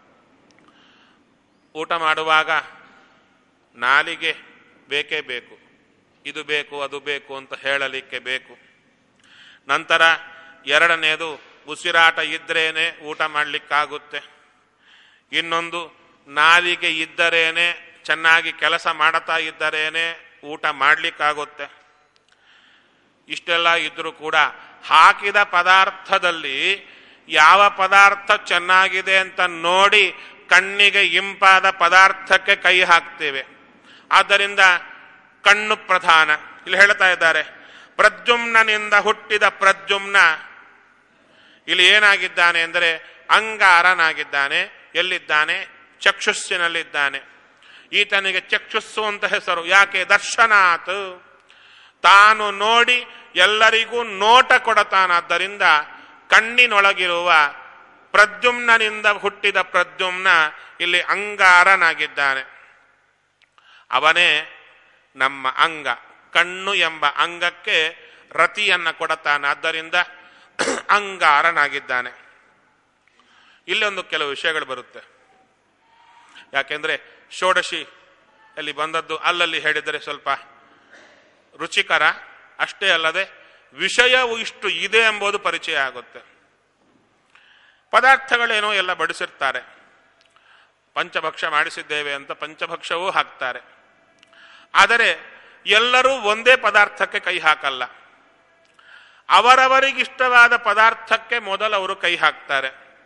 ಊಟ ಮಾಡುವಾಗ ನಾಲಿಗೆ ಬೇಕೇ ಬೇಕು, ಇದು ಬೇಕು ಅದು ಬೇಕು ಅಂತ ಹೇಳಲಿಕ್ಕೆ ಬೇಕು. ನಂತರ ಎರಡನೇದು ಉಸಿರಾಟ ಇದ್ದರೇನೆ ಊಟ ಮಾಡಲಿಕ್ಕಾಗುತ್ತೆ. ಇನ್ನೊಂದು ನಾಲಿಗೆ ಇದ್ದರೇನೆ, ಚೆನ್ನಾಗಿ ಕೆಲಸ ಮಾಡುತ್ತಾ ಇದ್ದರೇನೆ ಊಟ ಮಾಡಲಿಕ್ಕಾಗುತ್ತೆ. ಇಷ್ಟೆಲ್ಲ ಇದ್ರೂ ಕೂಡ ಹಾಕಿದ ಪದಾರ್ಥದಲ್ಲಿ ಯಾವ ಪದಾರ್ಥ ಚೆನ್ನಾಗಿದೆ ಅಂತ ನೋಡಿ ಕಣ್ಣಿಗೆ ಇಂಪಾದ ಪದಾರ್ಥಕ್ಕೆ ಕೈ ಹಾಕ್ತೇವೆ. ಆದ್ದರಿಂದ ಕಣ್ಣು ಪ್ರಧಾನ. ಇಲ್ಲಿ ಹೇಳ್ತಾ ಇದ್ದಾರೆ ಪ್ರದ್ಯುಮ್ನನಿಂದ ಹುಟ್ಟಿದ ಪ್ರದ್ಯುಮ್ನ ಇಲ್ಲಿ ಏನಾಗಿದ್ದಾನೆ ಅಂದರೆ ಅಂಗಾರನಾಗಿದ್ದಾನೆ. ಎಲ್ಲಿದ್ದಾನೆ? ಚಕ್ಷುಸ್ಸಿನಲ್ಲಿದ್ದಾನೆ. ಈತನಿಗೆ ಚಕ್ಷುಸ್ಸು ಅಂತ ಹೆಸರು. ಯಾಕೆ? ದರ್ಶನಾತ್, ತಾನು ನೋಡಿ ಎಲ್ಲರಿಗೂ ನೋಟ ಕೊಡತಾನಾದ್ದರಿಂದ ಕಣ್ಣಿನೊಳಗಿರುವ ಪ್ರದ್ಯುಮ್ನನಿಂದ ಹುಟ್ಟಿದ ಪ್ರದ್ಯುಮ್ನ ಇಲ್ಲಿ ಅಂಗಾರನಾಗಿದ್ದಾನೆ. ಅವನೇ ನಮ್ಮ ಅಂಗ. ಕಣ್ಣು ಎಂಬ ಅಂಗಕ್ಕೆ ರತಿಯನ್ನು ಕೊಡತಾನೆ, ಆದ್ದರಿಂದ ಅಂಗಾರನಾಗಿದ್ದಾನೆ. ಇಲ್ಲೊಂದು ಕೆಲವು ವಿಷಯಗಳು ಬರುತ್ತೆ. ಯಾಕೆಂದ್ರೆ ಷೋಡಶಿ ಅಲ್ಲಿ ಬಂದದ್ದು ಅಲ್ಲಲ್ಲಿ ಹೇಳಿದರೆ ಸ್ವಲ್ಪ ರುಚಿಕರ. ಅಷ್ಟೇ ಅಲ್ಲದೆ ವಿಷಯವು ಇಷ್ಟು ಇದೆ ಎಂಬುದು ಪರಿಚಯ ಆಗುತ್ತೆ. ಪದಾರ್ಥಗಳೇನೋ ಎಲ್ಲ ಬಡಿಸಿರ್ತಾರೆ, ಪಂಚಭಕ್ಷ ಮಾಡಿಸಿದ್ದೇವೆ ಅಂತ ಪಂಚಭಕ್ಷವೂ ಹಾಕ್ತಾರೆ. ಆದರೆ ಎಲ್ಲರೂ ಒಂದೇ ಪದಾರ್ಥಕ್ಕೆ ಕೈ ಹಾಕಲ್ಲ. ಅವರವರಿಗಿಷ್ಟವಾದ ಪದಾರ್ಥಕ್ಕೆ ಮೊದಲು ಅವರು ಕೈ ಹಾಕ್ತಾರೆ.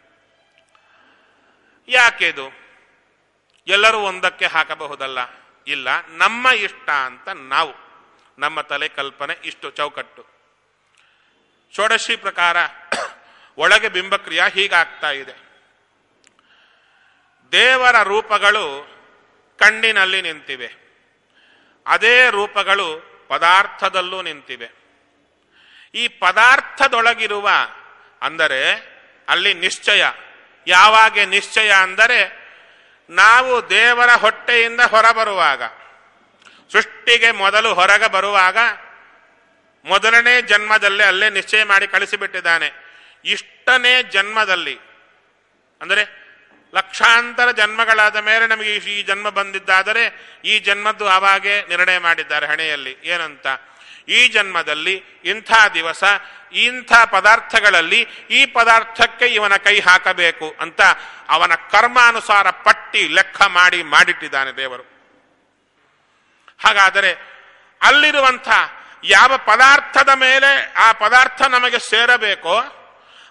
ಯಾಕೆದು? ಎಲ್ಲರೂ ಒಂದಕ್ಕೆ ಹಾಕಬಹುದಲ್ಲ? ಇಲ್ಲ, ನಮ್ಮ ಇಷ್ಟ ಅಂತ ನಾವು, ನಮ್ಮ ತಲೆ ಕಲ್ಪನೆ ಇಷ್ಟು ಚೌಕಟ್ಟು. ಷೋಡಶಿ ಪ್ರಕಾರ ಒಳಗೆ ಬಿಂಬಕ್ರಿಯಾ ಹೀಗಾಗ್ತಾ ಇದೆ. ದೇವರ ರೂಪಗಳು ಕಣ್ಣಿನಲ್ಲಿ ನಿಂತಿವೆ, ಅದೇ ರೂಪಗಳು ಪದಾರ್ಥದಲ್ಲೂ ನಿಂತಿವೆ. ಈ ಪದಾರ್ಥದೊಳಗಿರುವ ಅಂದರೆ ಅಲ್ಲಿ ನಿಶ್ಚಯ. ಯಾವಾಗ ನಿಶ್ಚಯ ಅಂದರೆ ನಾವು ದೇವರ ಹೊಟ್ಟೆಯಿಂದ ಹೊರಬರುವಾಗ, ಸೃಷ್ಟಿಗೆ ಮೊದಲು ಹೊರಗೆ ಬರುವಾಗ ಮೊದಲನೇ ಜನ್ಮದಲ್ಲೇ ಅಲ್ಲೇ ನಿಶ್ಚಯ ಮಾಡಿ ಕಳಿಸಿಬಿಟ್ಟಿದ್ದಾನೆ. ಇಷ್ಟನೇ ಜನ್ಮದಲ್ಲಿ ಅಂದರೆ ಲಕ್ಷಾಂತರ ಜನ್ಮಗಳಾದ ಮೇಲೆ ನಮಗೆ ಈ ಜನ್ಮ ಬಂದಿದ್ದಾದರೆ ಈ ಜನ್ಮದ್ದು ಆವಾಗೇ ನಿರ್ಣಯ ಮಾಡಿದ್ದಾರೆ ಹಣೆಯಲ್ಲಿ. ಏನಂತ? ಈ ಜನ್ಮದಲ್ಲಿ ಇಂಥ ದಿವಸ ಇಂಥ ಪದಾರ್ಥಗಳಲ್ಲಿ ಈ ಪದಾರ್ಥಕ್ಕೆ ಇವನ ಕೈ ಹಾಕಬೇಕು ಅಂತ ಅವನ ಕರ್ಮಾನುಸಾರ ಪಟ್ಟಿ ಲೆಕ್ಕ ಮಾಡಿ ಮಾಡಿಟ್ಟಿದ್ದಾನೆ ದೇವರು. ಹಾಗಾದರೆ ಅಲ್ಲಿರುವಂಥ ಯಾವ ಪದಾರ್ಥದ ಮೇಲೆ ಆ ಪದಾರ್ಥ ನಮಗೆ ಸೇರಬೇಕೋ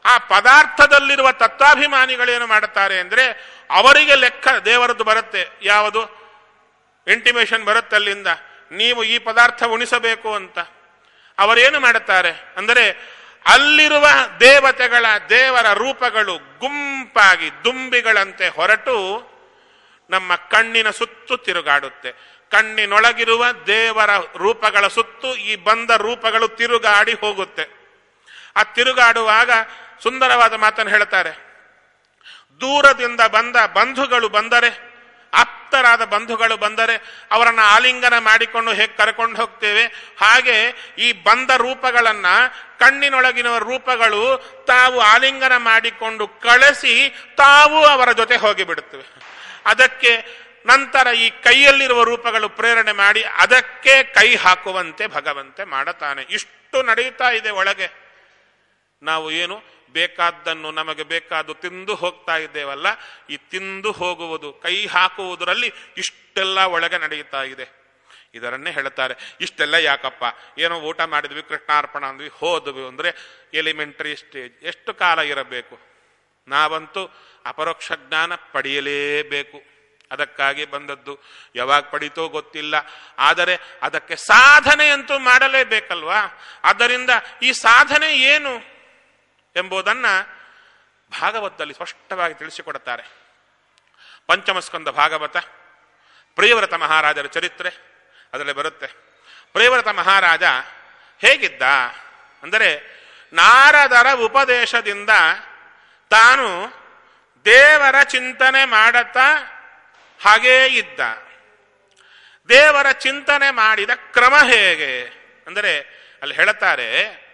ಆ ಪದಾರ್ಥದಲ್ಲಿರುವ ತತ್ವಾಭಿಮಾನಿಗಳೇನು ಮಾಡುತ್ತಾರೆ ಅಂದರೆ ಅವರಿಗೆ ಲೆಕ್ಕ ದೇವರದ್ದು ಬರುತ್ತೆ. ಯಾವುದು ಇಂಟಿಮೇಷನ್ ಬರುತ್ತೆ ಅಲ್ಲಿಂದ, ನೀವು ಈ ಪದಾರ್ಥ ಉಣಿಸಬೇಕು ಅಂತ. ಅವರೇನು ಮಾಡುತ್ತಾರೆ ಅಂದರೆ ಅಲ್ಲಿರುವ ದೇವರ ರೂಪಗಳು ಗುಂಪಾಗಿ ದುಂಬಿಗಳಂತೆ ಹೊರಟು ನಮ್ಮ ಕಣ್ಣಿನ ಸುತ್ತು ತಿರುಗಾಡುತ್ತೆ. ಕಣ್ಣಿನೊಳಗಿರುವ ದೇವರ ರೂಪಗಳ ಸುತ್ತು ಈ ಬಂದ ರೂಪಗಳು ತಿರುಗಾಡಿ ಹೋಗುತ್ತೆ. ಆ ತಿರುಗಾಡುವಾಗ ಸುಂದರವಾದ ಮಾತನ್ನು ಹೇಳ್ತಾರೆ. ದೂರದಿಂದ ಬಂದ ಬಂಧುಗಳು ಬಂದರೆ, ಆಪ್ತರಾದ ಬಂಧುಗಳು ಬಂದರೆ ಅವರನ್ನು ಆಲಿಂಗನ ಮಾಡಿಕೊಂಡು ಹೇಗೆ ಕರ್ಕೊಂಡು ಹೋಗ್ತೇವೆ, ಹಾಗೆ ಈ ಬಂದ ರೂಪಗಳನ್ನ ಕಣ್ಣಿನೊಳಗಿನ ರೂಪಗಳು ತಾವು ಆಲಿಂಗನ ಮಾಡಿಕೊಂಡು ಕಳಿಸಿ ತಾವು ಅವರ ಜೊತೆ ಹೋಗಿಬಿಡುತ್ತವೆ. ಅದಕ್ಕೆ ನಂತರ ಈ ಕೈಯಲ್ಲಿರುವ ರೂಪಗಳು ಪ್ರೇರಣೆ ಮಾಡಿ ಅದಕ್ಕೆ ಕೈ ಹಾಕುವಂತೆ ಭಗವಂತೆ ಮಾಡುತ್ತಾನೆ. ಇಷ್ಟು ನಡೆಯುತ್ತಾ ಇದೆ ಒಳಗೆ. ನಾವು ಏನು ಬೇಕಾದ್ದನ್ನು ನಮಗೆ ಬೇಕಾದ್ದು ತಿಂದು ಹೋಗ್ತಾ ಇದ್ದೇವಲ್ಲ, ಈ ತಿಂದು ಹೋಗುವುದು, ಕೈ ಹಾಕುವುದರಲ್ಲಿ ಇಷ್ಟೆಲ್ಲ ಒಳಗೆ ನಡೆಯುತ್ತಾ ಇದೆ. ಇದರನ್ನೇ ಹೇಳ್ತಾರೆ. ಇಷ್ಟೆಲ್ಲ ಯಾಕಪ್ಪ, ಏನೋ ಊಟ ಮಾಡಿದ್ವಿ, ಕೃಷ್ಣಾರ್ಪಣ ಅಂದ್ವಿ, ಹೋದ್ವಿ ಅಂದ್ರೆ ಎಲಿಮೆಂಟರಿ ಸ್ಟೇಜ್. ಎಷ್ಟು ಕಾಲ ಇರಬೇಕು? ನಾವಂತೂ ಅಪರೋಕ್ಷ ಜ್ಞಾನ ಪಡೆಯಲೇಬೇಕು. ಅದಕ್ಕಾಗಿ ಬಂದದ್ದು. ಯಾವಾಗ ಪಡಿತೋ ಗೊತ್ತಿಲ್ಲ, ಆದರೆ ಅದಕ್ಕೆ ಸಾಧನೆಯಂತೂ ಮಾಡಲೇಬೇಕಲ್ವಾ? ಆದ್ದರಿಂದ ಈ ಸಾಧನೆ ಏನು ಎಂಬುದನ್ನ ಭಾಗವತದಲ್ಲಿ ಸ್ಪಷ್ಟವಾಗಿ ತಿಳಿಸಿಕೊಡುತ್ತಾರೆ. ಪಂಚಮಸ್ಕಂದ ಭಾಗವತ, ಪ್ರಿಯವ್ರತ ಮಹಾರಾಜರ ಚರಿತ್ರೆ ಅದರಲ್ಲಿ ಬರುತ್ತೆ. ಪ್ರಿಯವ್ರತ ಮಹಾರಾಜ ಹೇಗಿದ್ದ ಅಂದರೆ ನಾರದರ ಉಪದೇಶದಿಂದ ತಾನು ದೇವರ ಚಿಂತನೆ ಮಾಡುತ್ತಾ ಹಾಗೇ ಇದ್ದ. ದೇವರ ಚಿಂತನೆ ಮಾಡಿದ ಕ್ರಮ ಹೇಗೆ ಅಂದರೆ ಅಲ್ಲಿ ಹೇಳುತ್ತಾರೆ,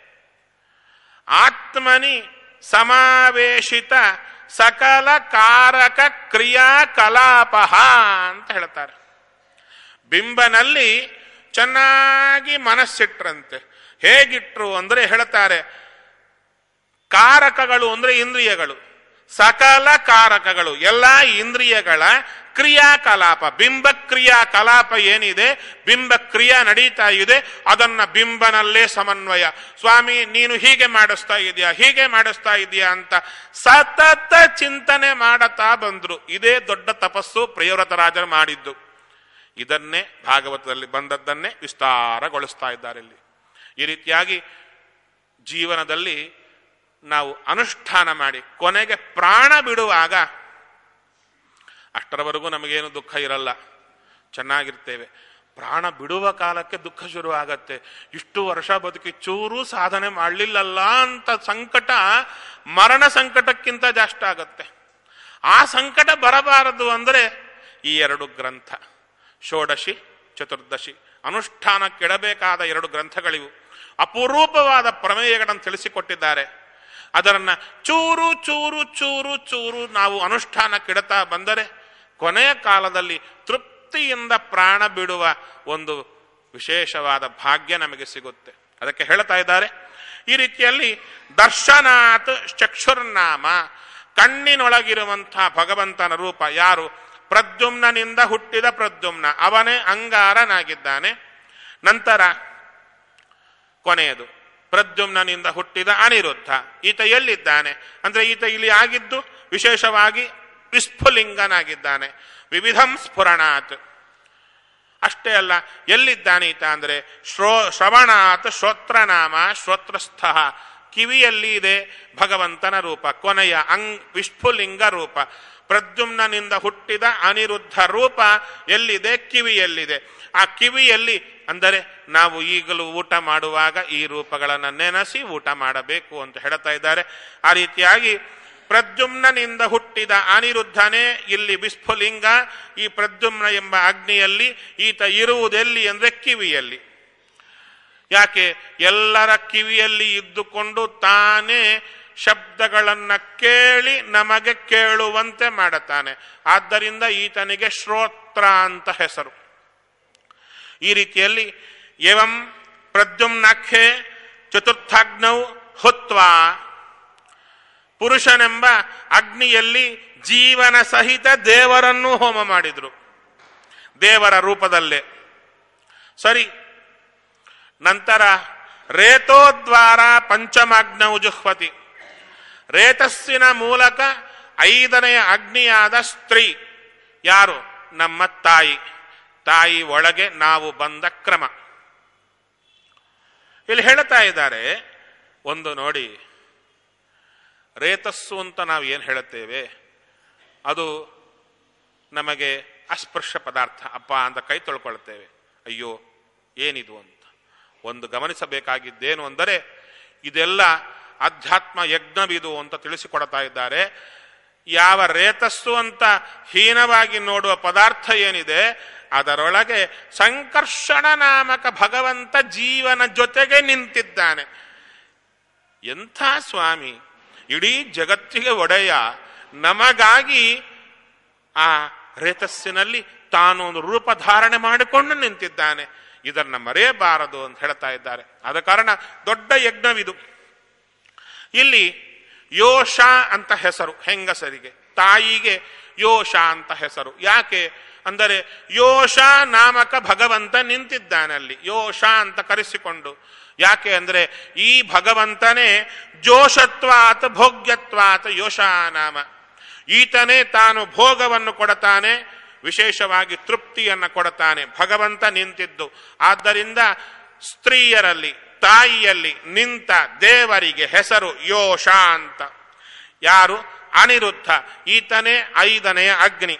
ಆತ್ಮನಿ ಸಮಾವೇಶಿತ ಸಕಲ ಕಾರಕ ಕ್ರಿಯಾಕಲಾಪ ಅಂತ ಹೇಳ್ತಾರೆ. ಬಿಂಬನಲ್ಲಿ ಚೆನ್ನಾಗಿ ಮನಸ್ಸಿಟ್ರಂತೆ. ಹೇಗಿಟ್ರು ಅಂದರೆ ಹೇಳ್ತಾರೆ, ಕಾರಕಗಳು ಅಂದ್ರೆ ಇಂದ್ರಿಯಗಳು, ಸಕಲ ಕಾರಕಗಳು ಎಲ್ಲ ಇಂದ್ರಿಯಗಳ ಕ್ರಿಯಾಕಲಾಪ, ಬಿಂಬ ಕ್ರಿಯಾಕಲಾಪ ಏನಿದೆ, ಬಿಂಬ ಕ್ರಿಯಾ ನಡೀತಾ ಇದೆ, ಅದನ್ನ ಬಿಂಬನಲ್ಲೇ ಸಮನ್ವಯ. ಸ್ವಾಮಿ ನೀನು ಹೀಗೆ ಮಾಡಿಸ್ತಾ ಇದೆಯಾ, ಹೀಗೆ ಮಾಡಿಸ್ತಾ ಇದೆಯಾ ಅಂತ ಸತತ ಚಿಂತನೆ ಮಾಡತಾ ಬಂದ್ರು. ಇದೇ ದೊಡ್ಡ ತಪಸ್ಸು ಪ್ರಿಯವ್ರತರಾಜರು ಮಾಡಿದ್ದು. ಇದನ್ನೇ ಭಾಗವತದಲ್ಲಿ ಬಂದದ್ದನ್ನೇ ವಿಸ್ತಾರಗೊಳಿಸ್ತಾ ಇದ್ದಾರೆ ಇಲ್ಲಿ. ಈ ರೀತಿಯಾಗಿ ಜೀವನದಲ್ಲಿ ನಾವು ಅನುಷ್ಠಾನ ಮಾಡಿ ಕೊನೆಗೆ ಪ್ರಾಣ ಬಿಡುವಾಗ ಅಷ್ಟರವರೆಗೂ ನಮಗೇನು ದುಃಖ ಇರಲ್ಲ, ಚೆನ್ನಾಗಿರ್ತೇವೆ. ಪ್ರಾಣ ಬಿಡುವ ಕಾಲಕ್ಕೆ ದುಃಖ ಶುರುವಾಗತ್ತೆ. ಇಷ್ಟು ವರ್ಷ ಬದುಕಿ ಚೂರು ಸಾಧನೆ ಮಾಡಲಿಲ್ಲಲ್ಲ ಅಂತ ಸಂಕಟ ಮರಣ ಸಂಕಟಕ್ಕಿಂತ ಜಾಸ್ತಿ ಆಗತ್ತೆ. ಆ ಸಂಕಟ ಬರಬಾರದು ಅಂದರೆ ಈ ಎರಡು ಗ್ರಂಥ, ಷೋಡಶಿ ಚತುರ್ದಶಿ, ಅನುಷ್ಠಾನಕ್ಕಿಡಬೇಕಾದ ಎರಡು ಗ್ರಂಥಗಳಿವು. ಅಪರೂಪವಾದ ಪ್ರಮೇಯಗಳನ್ನು ತಿಳಿಸಿಕೊಟ್ಟಿದ್ದಾರೆ. ಅದರನ್ನ ಚೂರು ಚೂರು ಚೂರು ಚೂರು ನಾವು ಅನುಷ್ಠಾನಕ್ಕಿಡತಾ ಬಂದರೆ ಕೊನೆಯ ಕಾಲದಲ್ಲಿ ತೃಪ್ತಿಯಿಂದ ಪ್ರಾಣ ಬಿಡುವ ಒಂದು ವಿಶೇಷವಾದ ಭಾಗ್ಯ ನಮಗೆ ಸಿಗುತ್ತೆ. ಅದಕ್ಕೆ ಹೇಳ್ತಾ ಇದ್ದಾರೆ, ಈ ರೀತಿಯಲ್ಲಿ ದರ್ಶನಾತ್ ಚಕ್ಷುರ್ನಾಮ, ಕಣ್ಣಿನೊಳಗಿರುವಂತಹ ಭಗವಂತನ ರೂಪ ಯಾರು? ಪ್ರದ್ಯುಮ್ನನಿಂದ ಹುಟ್ಟಿದ ಪ್ರದ್ಯುಮ್ನ, ಅವನೇ ಅಂಗಾರನಾಗಿದ್ದಾನೆ. ನಂತರ ಕೊನೆಯದು ಪ್ರದ್ಯುಮ್ನನಿಂದ ಹುಟ್ಟಿದ ಅನಿರುದ್ಧ. ಈತ ಎಲ್ಲಿದ್ದಾನೆ ಅಂದ್ರೆ ಈತ ಇಲ್ಲಿ ಆಗಿದ್ದು ವಿಶೇಷವಾಗಿ ವಿಸ್ಫುಲಿಂಗನಾಗಿದ್ದಾನೆ. ವಿವಿಧಂ ಸ್ಫುರಣಾತ್. ಅಷ್ಟೇ ಅಲ್ಲ, ಎಲ್ಲಿದ್ದಾನೆ ಈತ ಅಂದ್ರೆ ಶ್ರವಣಾತ್ ಶ್ರೋತ್ರನಾಮ, ಶ್ರೋತ್ರಸ್ಥ, ಕಿವಿಯಲ್ಲಿ ಇದೆ ಭಗವಂತನ ರೂಪ. ಕೊನೆಯ ವಿಸ್ಫುಲಿಂಗ ರೂಪ. ಪ್ರದ್ಯುಮ್ನನಿಂದ ಹುಟ್ಟಿದ ಅನಿರುದ್ಧ ರೂಪ ಎಲ್ಲಿದೆ? ಕಿವಿಯಲ್ಲಿದೆ. ಆ ಕಿವಿಯಲ್ಲಿ ಅಂದರೆ ನಾವು ಈಗಲೂ ಊಟ ಮಾಡುವಾಗ ಈ ರೂಪಗಳನ್ನು ನೆನೆಸಿ ಊಟ ಮಾಡಬೇಕು ಅಂತ ಹೇಳ್ತಾ ಇದ್ದಾರೆ. ಆ ರೀತಿಯಾಗಿ ಪ್ರದ್ಯುಮ್ನನಿಂದ ಹುಟ್ಟಿದ ಅನಿರುದ್ಧನೇ ಇಲ್ಲಿ ವಿಸ್ಫುಲಿಂಗ. ಈ ಪ್ರದ್ಯುಮ್ನ ಎಂಬ ಅಗ್ನಿಯಲ್ಲಿ ಈತ ಇರುವುದೆಲ್ಲಿ ಅಂದ್ರೆ ಕಿವಿಯಲ್ಲಿ. ಯಾಕೆ? ಎಲ್ಲರ ಕಿವಿಯಲ್ಲಿ ಇದ್ದುಕೊಂಡು ತಾನೇ ಶಬ್ದಗಳನ್ನ ಕೇಳಿ ನಮಗೆ ಕೇಳುವಂತೆ ಮಾಡುತ್ತಾನೆ. ಆದ್ದರಿಂದ ಈತನಿಗೆ ಶ್ರೋತ್ರ ಅಂತ ಹೆಸರು. ಈ ರೀತಿಯಲ್ಲಿ ಏವಂ ಪ್ರದ್ಯುಮ್ನಾಖ್ಯೆ ಚತುರ್ಥಾಗ್ನೌ ಹುತ್ವಾ, ಪುರುಷನೆಂಬ ಅಗ್ನಿಯಲ್ಲಿ ಜೀವನ ಸಹಿತ ದೇವರನ್ನು ಹೋಮ ಮಾಡಿದ್ರು, ದೇವರ ರೂಪದಲ್ಲೇ. ಸರಿ, ನಂತರ ರೇತೋದ್ವಾರ ಪಂಚಮಾಗ್ನೌ ಜುಹ್ವತಿ, ರೇತಸ್ಸಿನ ಮೂಲಕ 5ನೇ ಅಗ್ನಿಯಾದ ಸ್ತ್ರೀ ಯಾರು? ನಮ್ಮ ತಾಯಿ. ತಾಯಿ ಒಳಗೆ ನಾವು ಬಂದ ಕ್ರಮ ಇಲ್ಲಿ ಹೇಳ್ತಾ ಇದ್ದಾರೆ. ಒಂದು ನೋಡಿ, ರೇತಸ್ಸು ಅಂತ ನಾವು ಏನು ಹೇಳುತ್ತೇವೆ ಅದು ನಮಗೆ ಅಸ್ಪೃಶ್ಯ ಪದಾರ್ಥ. ಅಪ್ಪ ಅಂತ ಕೈ ತೊಳ್ಕೊಳ್ತೇವೆ, ಅಯ್ಯೋ ಏನಿದು ಅಂತ. ಒಂದು ಗಮನಿಸಬೇಕಾಗಿದ್ದೇನು ಅಂದರೆ ಇದೆಲ್ಲ ಅಧ್ಯಾತ್ಮ ಯಜ್ಞವಿದು ಅಂತ ತಿಳಿಸಿಕೊಡ್ತಾ ಇದ್ದಾರೆ. ಯಾವ ರೇತಸ್ಸು ಅಂತ ಹೀನವಾಗಿ ನೋಡುವ ಪದಾರ್ಥ ಏನಿದೆ ಅದರೊಳಗೆ ಸಂಕರ್ಷಣ ನಾಮಕ ಭಗವಂತ ಜೀವನ ಜೊತೆಗೆ ನಿಂತಿದ್ದಾನೆ. ಎಂಥ ಸ್ವಾಮಿ! ಇಡೀ ಜಗತ್ತಿಗೆ ಒಡೆಯ ನಮಗಾಗಿ ಆ ರೇತಸ್ಸಿನಲ್ಲಿ ತಾನು ಒಂದು ರೂಪ ಧಾರಣೆ ಮಾಡಿಕೊಂಡು ನಿಂತಿದ್ದಾನೆ. ಇದನ್ನ ಮರೆಯಬಾರದು ಅಂತ ಹೇಳ್ತಾ ಇದ್ದಾರೆ. ಆದ ಕಾರಣ ದೊಡ್ಡ ಯಜ್ಞವಿದು. ಇಲ್ಲಿ ಯೋಷ ಅಂತ ಹೆಸರು ಹೆಂಗಸರಿಗೆ, ತಾಯಿಗೆ ಯೋಷ ಅಂತ ಹೆಸರು. ಯಾಕೆ ಅಂದರೆ ಯೋಷ ನಾಮಕ ಭಗವಂತ ನಿಂತಿದ್ದಾನಲ್ಲಿ, ಯೋಷ ಅಂತ ಕರೆಸಿಕೊಂಡು. ಯಾಕೆ ಅಂದರೆ ಈ ಭಗವಂತನೇ ಜೋಷತ್ವಾತ್ ಭೋಗ್ಯತ್ವಾತ್ ಯೋಷ ನಾಮ. ಈತನೇ ತಾನು ಭೋಗವನ್ನು ಕೊಡತಾನೆ, ವಿಶೇಷವಾಗಿ ತೃಪ್ತಿಯನ್ನು ಕೊಡತಾನೆ. ಭಗವಂತ ನಿಂತಿದ್ದು. ಆದ್ದರಿಂದ ಸ್ತ್ರೀಯರಲ್ಲಿ ತಾಯಿಯಲ್ಲಿ ನಿಂತ ದೇವರಿಗೆ ಹೆಸರು ಯೋಷ ಅಂತ. ಯಾರು? ಅನಿರುದ್ಧ. ಈತನೇ 5ನೇ ಅಗ್ನಿ.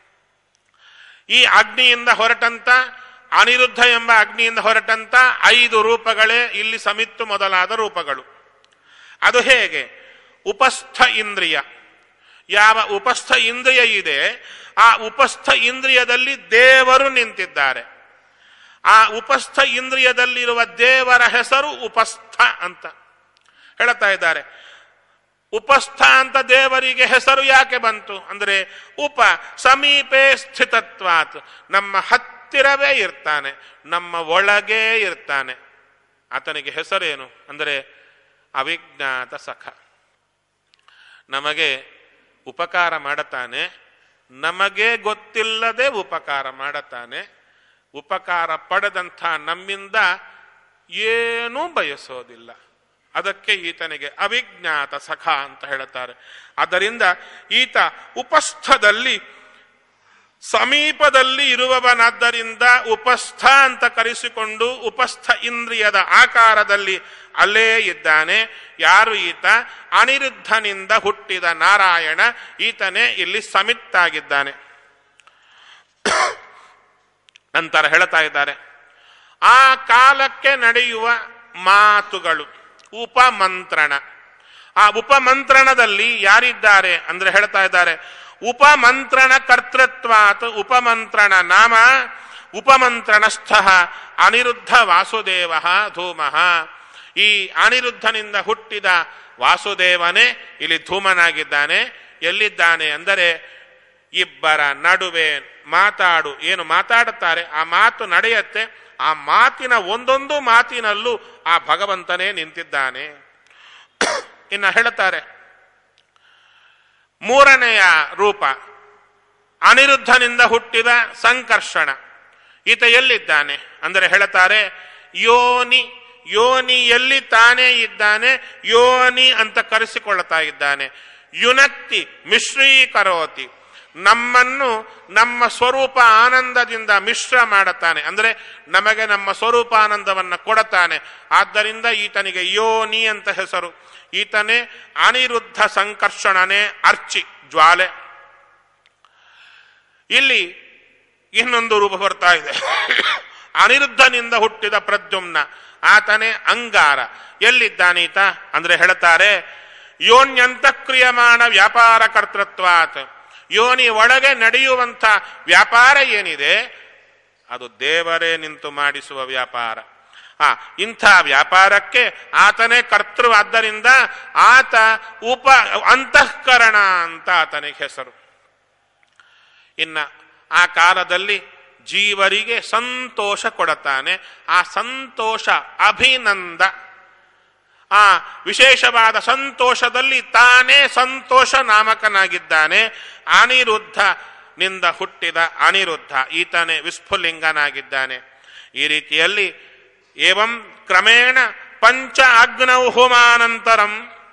ಈ ಅಗ್ನಿಯಿಂದ ಹೊರಟಂತ, ಅನಿರುದ್ಧ ಎಂಬ ಅಗ್ನಿಯಿಂದ ಹೊರಟಂತ 5 ರೂಪಗಳೇ ಇಲ್ಲಿ ಸಮಿತ್ತು ಮೊದಲಾದ ರೂಪಗಳು. ಅದು ಹೇಗೆ? ಉಪಸ್ಥ ಇಂದ್ರಿಯ. ಯಾವ ಉಪಸ್ಥ ಇಂದ್ರಿಯ ಇದೆ ಆ ಉಪಸ್ಥ ಇಂದ್ರಿಯದಲ್ಲಿ ದೇವರು ನಿಂತಿದ್ದಾರೆ. ಆ ಉಪಸ್ಥ ಇಂದ್ರಿಯದಲ್ಲಿರುವ ದೇವರ ಹೆಸರು ಉಪಸ್ಥ ಅಂತ ಹೇಳ್ತಾ ಇದ್ದಾರೆ. ಉಪಸ್ಥ ಅಂತ ದೇವರಿಗೆ ಹೆಸರು ಯಾಕೆ ಬಂತು ಅಂದರೆ ಉಪ ಸಮೀಪೆ ಸ್ಥಿತತ್ವಾತ್, ನಮ್ಮ ಹತ್ತಿರವೇ ಇರ್ತಾನೆ, ನಮ್ಮ ಒಳಗೇ ಇರ್ತಾನೆ. ಆತನಿಗೆ ಹೆಸರೇನು ಅಂದರೆ ಅವಿಜ್ಞಾತ ಸಖ. ನಮಗೆ ಉಪಕಾರ ಮಾಡುತ್ತಾನೆ, ನಮಗೆ ಗೊತ್ತಿಲ್ಲದೆ ಉಪಕಾರ ಮಾಡುತ್ತಾನೆ. ಉಪಕಾರ ಪಡೆದಂಥ ನಮ್ಮಿಂದ ಏನೂ ಬಯಸೋದಿಲ್ಲ. ಅದಕ್ಕೆ ಈತನಿಗೆ ಅವಿಜ್ಞಾತ ಸಖ ಅಂತ ಹೇಳುತ್ತಾರೆ. ಆದ್ದರಿಂದ ಈತ ಉಪಸ್ಥದಲ್ಲಿ ಸಮೀಪದಲ್ಲಿ ಇರುವವನಾದ್ದರಿಂದ ಉಪಸ್ಥ ಅಂತ ಕರೆಸಿಕೊಂಡು ಉಪಸ್ಥ ಇಂದ್ರಿಯದ ಆಕಾರದಲ್ಲಿ ಅಲ್ಲೇ ಇದ್ದಾನೆ. ಯಾರು ಈತ? ಅನಿರುದ್ಧನಿಂದ ಹುಟ್ಟಿದ ನಾರಾಯಣ. ಈತನೇ ಇಲ್ಲಿ ಸಮಿತ್ತಾಗಿದ್ದಾನೆ. ನಂತರ ಹೇಳ್ತಾ ಇದ್ದಾರೆ, ಆ ಕಾಲಕ್ಕೆ ನಡೆಯುವ ಮಾತುಗಳು ಉಪಮಂತ್ರಣ. ಆ ಉಪಮಂತ್ರಣದಲ್ಲಿ ಯಾರಿದ್ದಾರೆ ಅಂದ್ರೆ ಹೇಳ್ತಾ ಇದ್ದಾರೆ, ಉಪಮಂತ್ರಣ ಕರ್ತೃತ್ವಾತ್ ಉಪಮಂತ್ರಣ ನಾಮ ಉಪಮಂತ್ರಣಸ್ಥ ಅನಿರುದ್ಧ ವಾಸುದೇವ ಧೂಮಃ. ಈ ಅನಿರುದ್ಧನಿಂದ ಹುಟ್ಟಿದ ವಾಸುದೇವನೇ ಇಲ್ಲಿ ಧೂಮನಾಗಿದ್ದಾನೆ. ಎಲ್ಲಿದ್ದಾನೆ ಅಂದರೆ ಇಬ್ಬರ ನಡುವೆ ಏನು ಮಾತಾಡುತ್ತಾರೆ ಆ ಮಾತು ನಡೆಯುತ್ತೆ. ಆ ಮಾತಿನ ಒಂದೊಂದು ಮಾತಿನಲ್ಲೂ ಆ ಭಗವಂತನೇ ನಿಂತಿದ್ದಾನೆ. ಇನ್ನು ಹೇಳುತ್ತಾರೆ, 3ನೆಯ ರೂಪ ಅನಿರುದ್ಧನಿಂದ ಹುಟ್ಟಿದ ಸಂಕರ್ಷಣ. ಈತ ಎಲ್ಲಿದ್ದಾನೆ ಅಂದರೆ ಹೇಳುತ್ತಾರೆ, ಯೋನಿಯಲ್ಲಿ ತಾನೇ ಇದ್ದಾನೆ. ಯೋನಿ ಅಂತ ಕರೆಸಿಕೊಳ್ಳುತ್ತಾ ಇದ್ದಾನೆ. ಯುನಕ್ತಿ ಮಿಶ್ರೀಕರೋತಿ, ನಮ್ಮನ್ನು ನಮ್ಮ ಸ್ವರೂಪ ಆನಂದದಿಂದ ಮಿಶ್ರ ಮಾಡುತ್ತಾನೆ. ಅಂದರೆ ನಮಗೆ ನಮ್ಮ ಸ್ವರೂಪಾನಂದವನ್ನು ಕೊಡುತ್ತಾನೆ. ಆದ್ದರಿಂದ ಈತನಿಗೆ ಯೋನಿ ಅಂತ ಹೆಸರು. ಈತನೇ ಅನಿರುದ್ಧ ಸಂಕರ್ಷಣನೇ ಅರ್ಚಿ ಜ್ವಾಲೆ. ಇಲ್ಲಿ ಇನ್ನೊಂದು ರೂಪ ಬರ್ತಾ ಇದೆ. ಅನಿರುದ್ಧನಿಂದ ಹುಟ್ಟಿದ ಪ್ರದ್ಯುಮ್ನ, ಆತನೇ ಅಂಗಾರ. ಎಲ್ಲಿದ್ದಾನೀತ ಅಂದ್ರೆ ಹೇಳುತ್ತಾರೆ, ಯೋನ್ಯಂತಕ್ರಿಯಮಾಣ ವ್ಯಾಪಾರ ಕರ್ತೃತ್ವಾತ್, ಯೋನಿ ಒಳಗೆ ನಡೆಯುವಂಥ ವ್ಯಾಪಾರ ಏನಿದೆ ಅದು ದೇವರೇ ನಿಂತು ಮಾಡಿಸುವ ವ್ಯಾಪಾರ. ಇಂಥ ವ್ಯಾಪಾರಕ್ಕೆ ಆತನೇ ಕರ್ತೃ. ಆದ್ದರಿಂದ ಆತ ಅಂತಃಕರಣ ಅಂತ ಆತನಿಗೆ ಹೆಸರು. ಇನ್ನ ಆ ಕಾಲದಲ್ಲಿ ಜೀವರಿಗೆ ಸಂತೋಷ ಕೊಡುತ್ತಾನೆ. ಆ ಸಂತೋಷ ಅಭಿನಂದ. ಆ ವಿಶೇಷವಾದ ಸಂತೋಷದಲ್ಲಿ ತಾನೇ ಸಂತೋಷ ನಾಮಕನಾಗಿದ್ದಾನೆ. ಅನಿರುದ್ಧನಿಂದ ಹುಟ್ಟಿದ ಅನಿರುದ್ಧ, ಈತನೇ ವಿಸ್ಫುಲಿಂಗನಾಗಿದ್ದಾನೆ. ಈ ರೀತಿಯಲ್ಲಿ ಏವಂ ಕ್ರಮೇಣ ಪಂಚ ಅಗ್ನೌ ಹೋಮಾನಂತರಂ,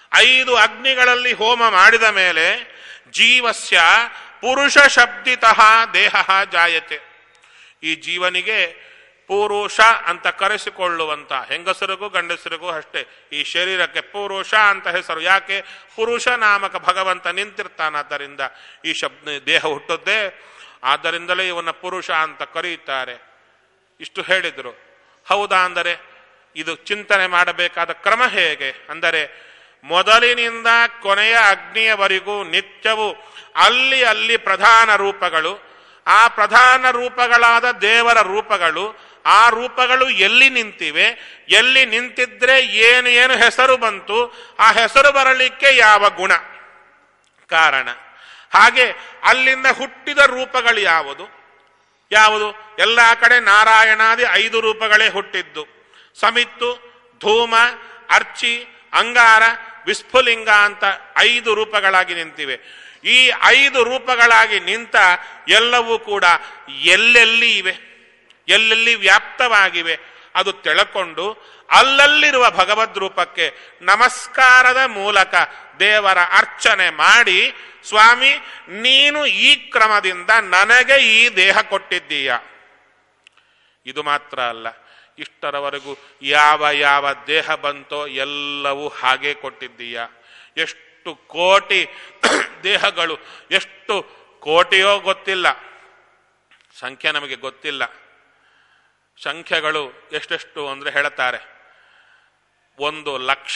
5 ಅಗ್ನಿಗಳಲ್ಲಿ ಹೋಮ ಮಾಡಿದ ಮೇಲೆ ಜೀವಸ್ಯ ಪುರುಷ ಶಬ್ದಿತಃ ದೇಹ ಜಾಯತೆ. ಈ ಜೀವನಿಗೆ ಪುರುಷ ಅಂತ ಕರೆಸಿಕೊಳ್ಳುವಂತ, ಹೆಂಗಸರಿಗೂ ಗಂಡಸರಿಗೂ ಅಷ್ಟೇ, ಈ ಶರೀರಕ್ಕೆ ಪುರುಷ ಅಂತ ಹೆಸರು. ಯಾಕೆ? ಪುರುಷ ನಾಮಕ ಭಗವಂತ ನಿಂತಿರ್ತಾನಾದ್ದರಿಂದ ಈ ದೇಹ ಹುಟ್ಟುತ್ತೆ. ಆದ್ದರಿಂದಲೇ ಇವನ್ನ ಪುರುಷ ಅಂತ ಕರೆಯುತ್ತಾರೆ. ಇಷ್ಟು ಹೇಳಿದರು. ಹೌದಾ? ಅಂದರೆ ಇದು ಚಿಂತನೆ ಮಾಡಬೇಕಾದ ಕ್ರಮ ಹೇಗೆ ಅಂದರೆ, ಮೊದಲಿನಿಂದ ಕೊನೆಯ ಅಗ್ನಿಯವರೆಗೂ ನಿತ್ಯವೂ ಅಲ್ಲಿ ಅಲ್ಲಿ ಪ್ರಧಾನ ರೂಪಗಳು, ಆ ಪ್ರಧಾನ ರೂಪಗಳಾದ ದೇವರ ರೂಪಗಳು, ಆ ರೂಪಗಳು ಎಲ್ಲಿ ನಿಂತಿವೆ, ಎಲ್ಲಿ ನಿಂತಿದ್ರೆ ಏನು ಹೆಸರು ಬಂತು, ಆ ಹೆಸರು ಬರಲಿಕ್ಕೆ ಯಾವ ಗುಣ ಕಾರಣ, ಹಾಗೆ ಅಲ್ಲಿಂದ ಹುಟ್ಟಿದ ರೂಪಗಳು ಯಾವುದು ಯಾವುದು ಎಲ್ಲ ಕಡೆ ನಾರಾಯಣಾದಿ 5 ರೂಪಗಳೇ ಹುಟ್ಟಿದ್ದು. ಸಮಿತ್ತು, ಧೂಮ, ಅರ್ಚಿ, ಅಂಗಾರ, ವಿಸ್ಫುಲಿಂಗ ಅಂತ 5 ರೂಪಗಳಾಗಿ ನಿಂತಿವೆ. ಈ 5 ರೂಪಗಳಾಗಿ ನಿಂತ ಎಲ್ಲವೂ ಕೂಡ ಎಲ್ಲೆಲ್ಲಿ ಇವೆ, ಎಲ್ಲೆಲ್ಲಿ ವ್ಯಾಪ್ತವಾಗಿವೆ ಅದು ತಿಳ್ಕೊಂಡು ಅಲ್ಲಲ್ಲಿರುವ ಭಗವದ್ ರೂಪಕ್ಕೆ ನಮಸ್ಕಾರದ ಮೂಲಕ ದೇವರ ಅರ್ಚನೆ ಮಾಡಿ, ಸ್ವಾಮಿ ನೀನು ಈ ಕ್ರಮದಿಂದ ನನಗೆ ಈ ದೇಹ ಕೊಟ್ಟಿದ್ದೀಯ. ಇದು ಮಾತ್ರ ಅಲ್ಲ, ಇಷ್ಟರವರೆಗೂ ಯಾವ ಯಾವ ದೇಹ ಬಂತೋ ಎಲ್ಲವೂ ಹಾಗೆ ಕೊಟ್ಟಿದ್ದೀಯ. ಎಷ್ಟು ಕೋಟಿ ದೇಹಗಳು, ಎಷ್ಟು ಕೋಟಿಯೋ ಗೊತ್ತಿಲ್ಲ, ಸಂಖ್ಯೆ ನಮಗೆ ಗೊತ್ತಿಲ್ಲ. ಸಂಖ್ಯೆಗಳು ಎಷ್ಟೆಷ್ಟು ಅಂದರೆ ಹೇಳ್ತಾರೆ, 1 ಲಕ್ಷ,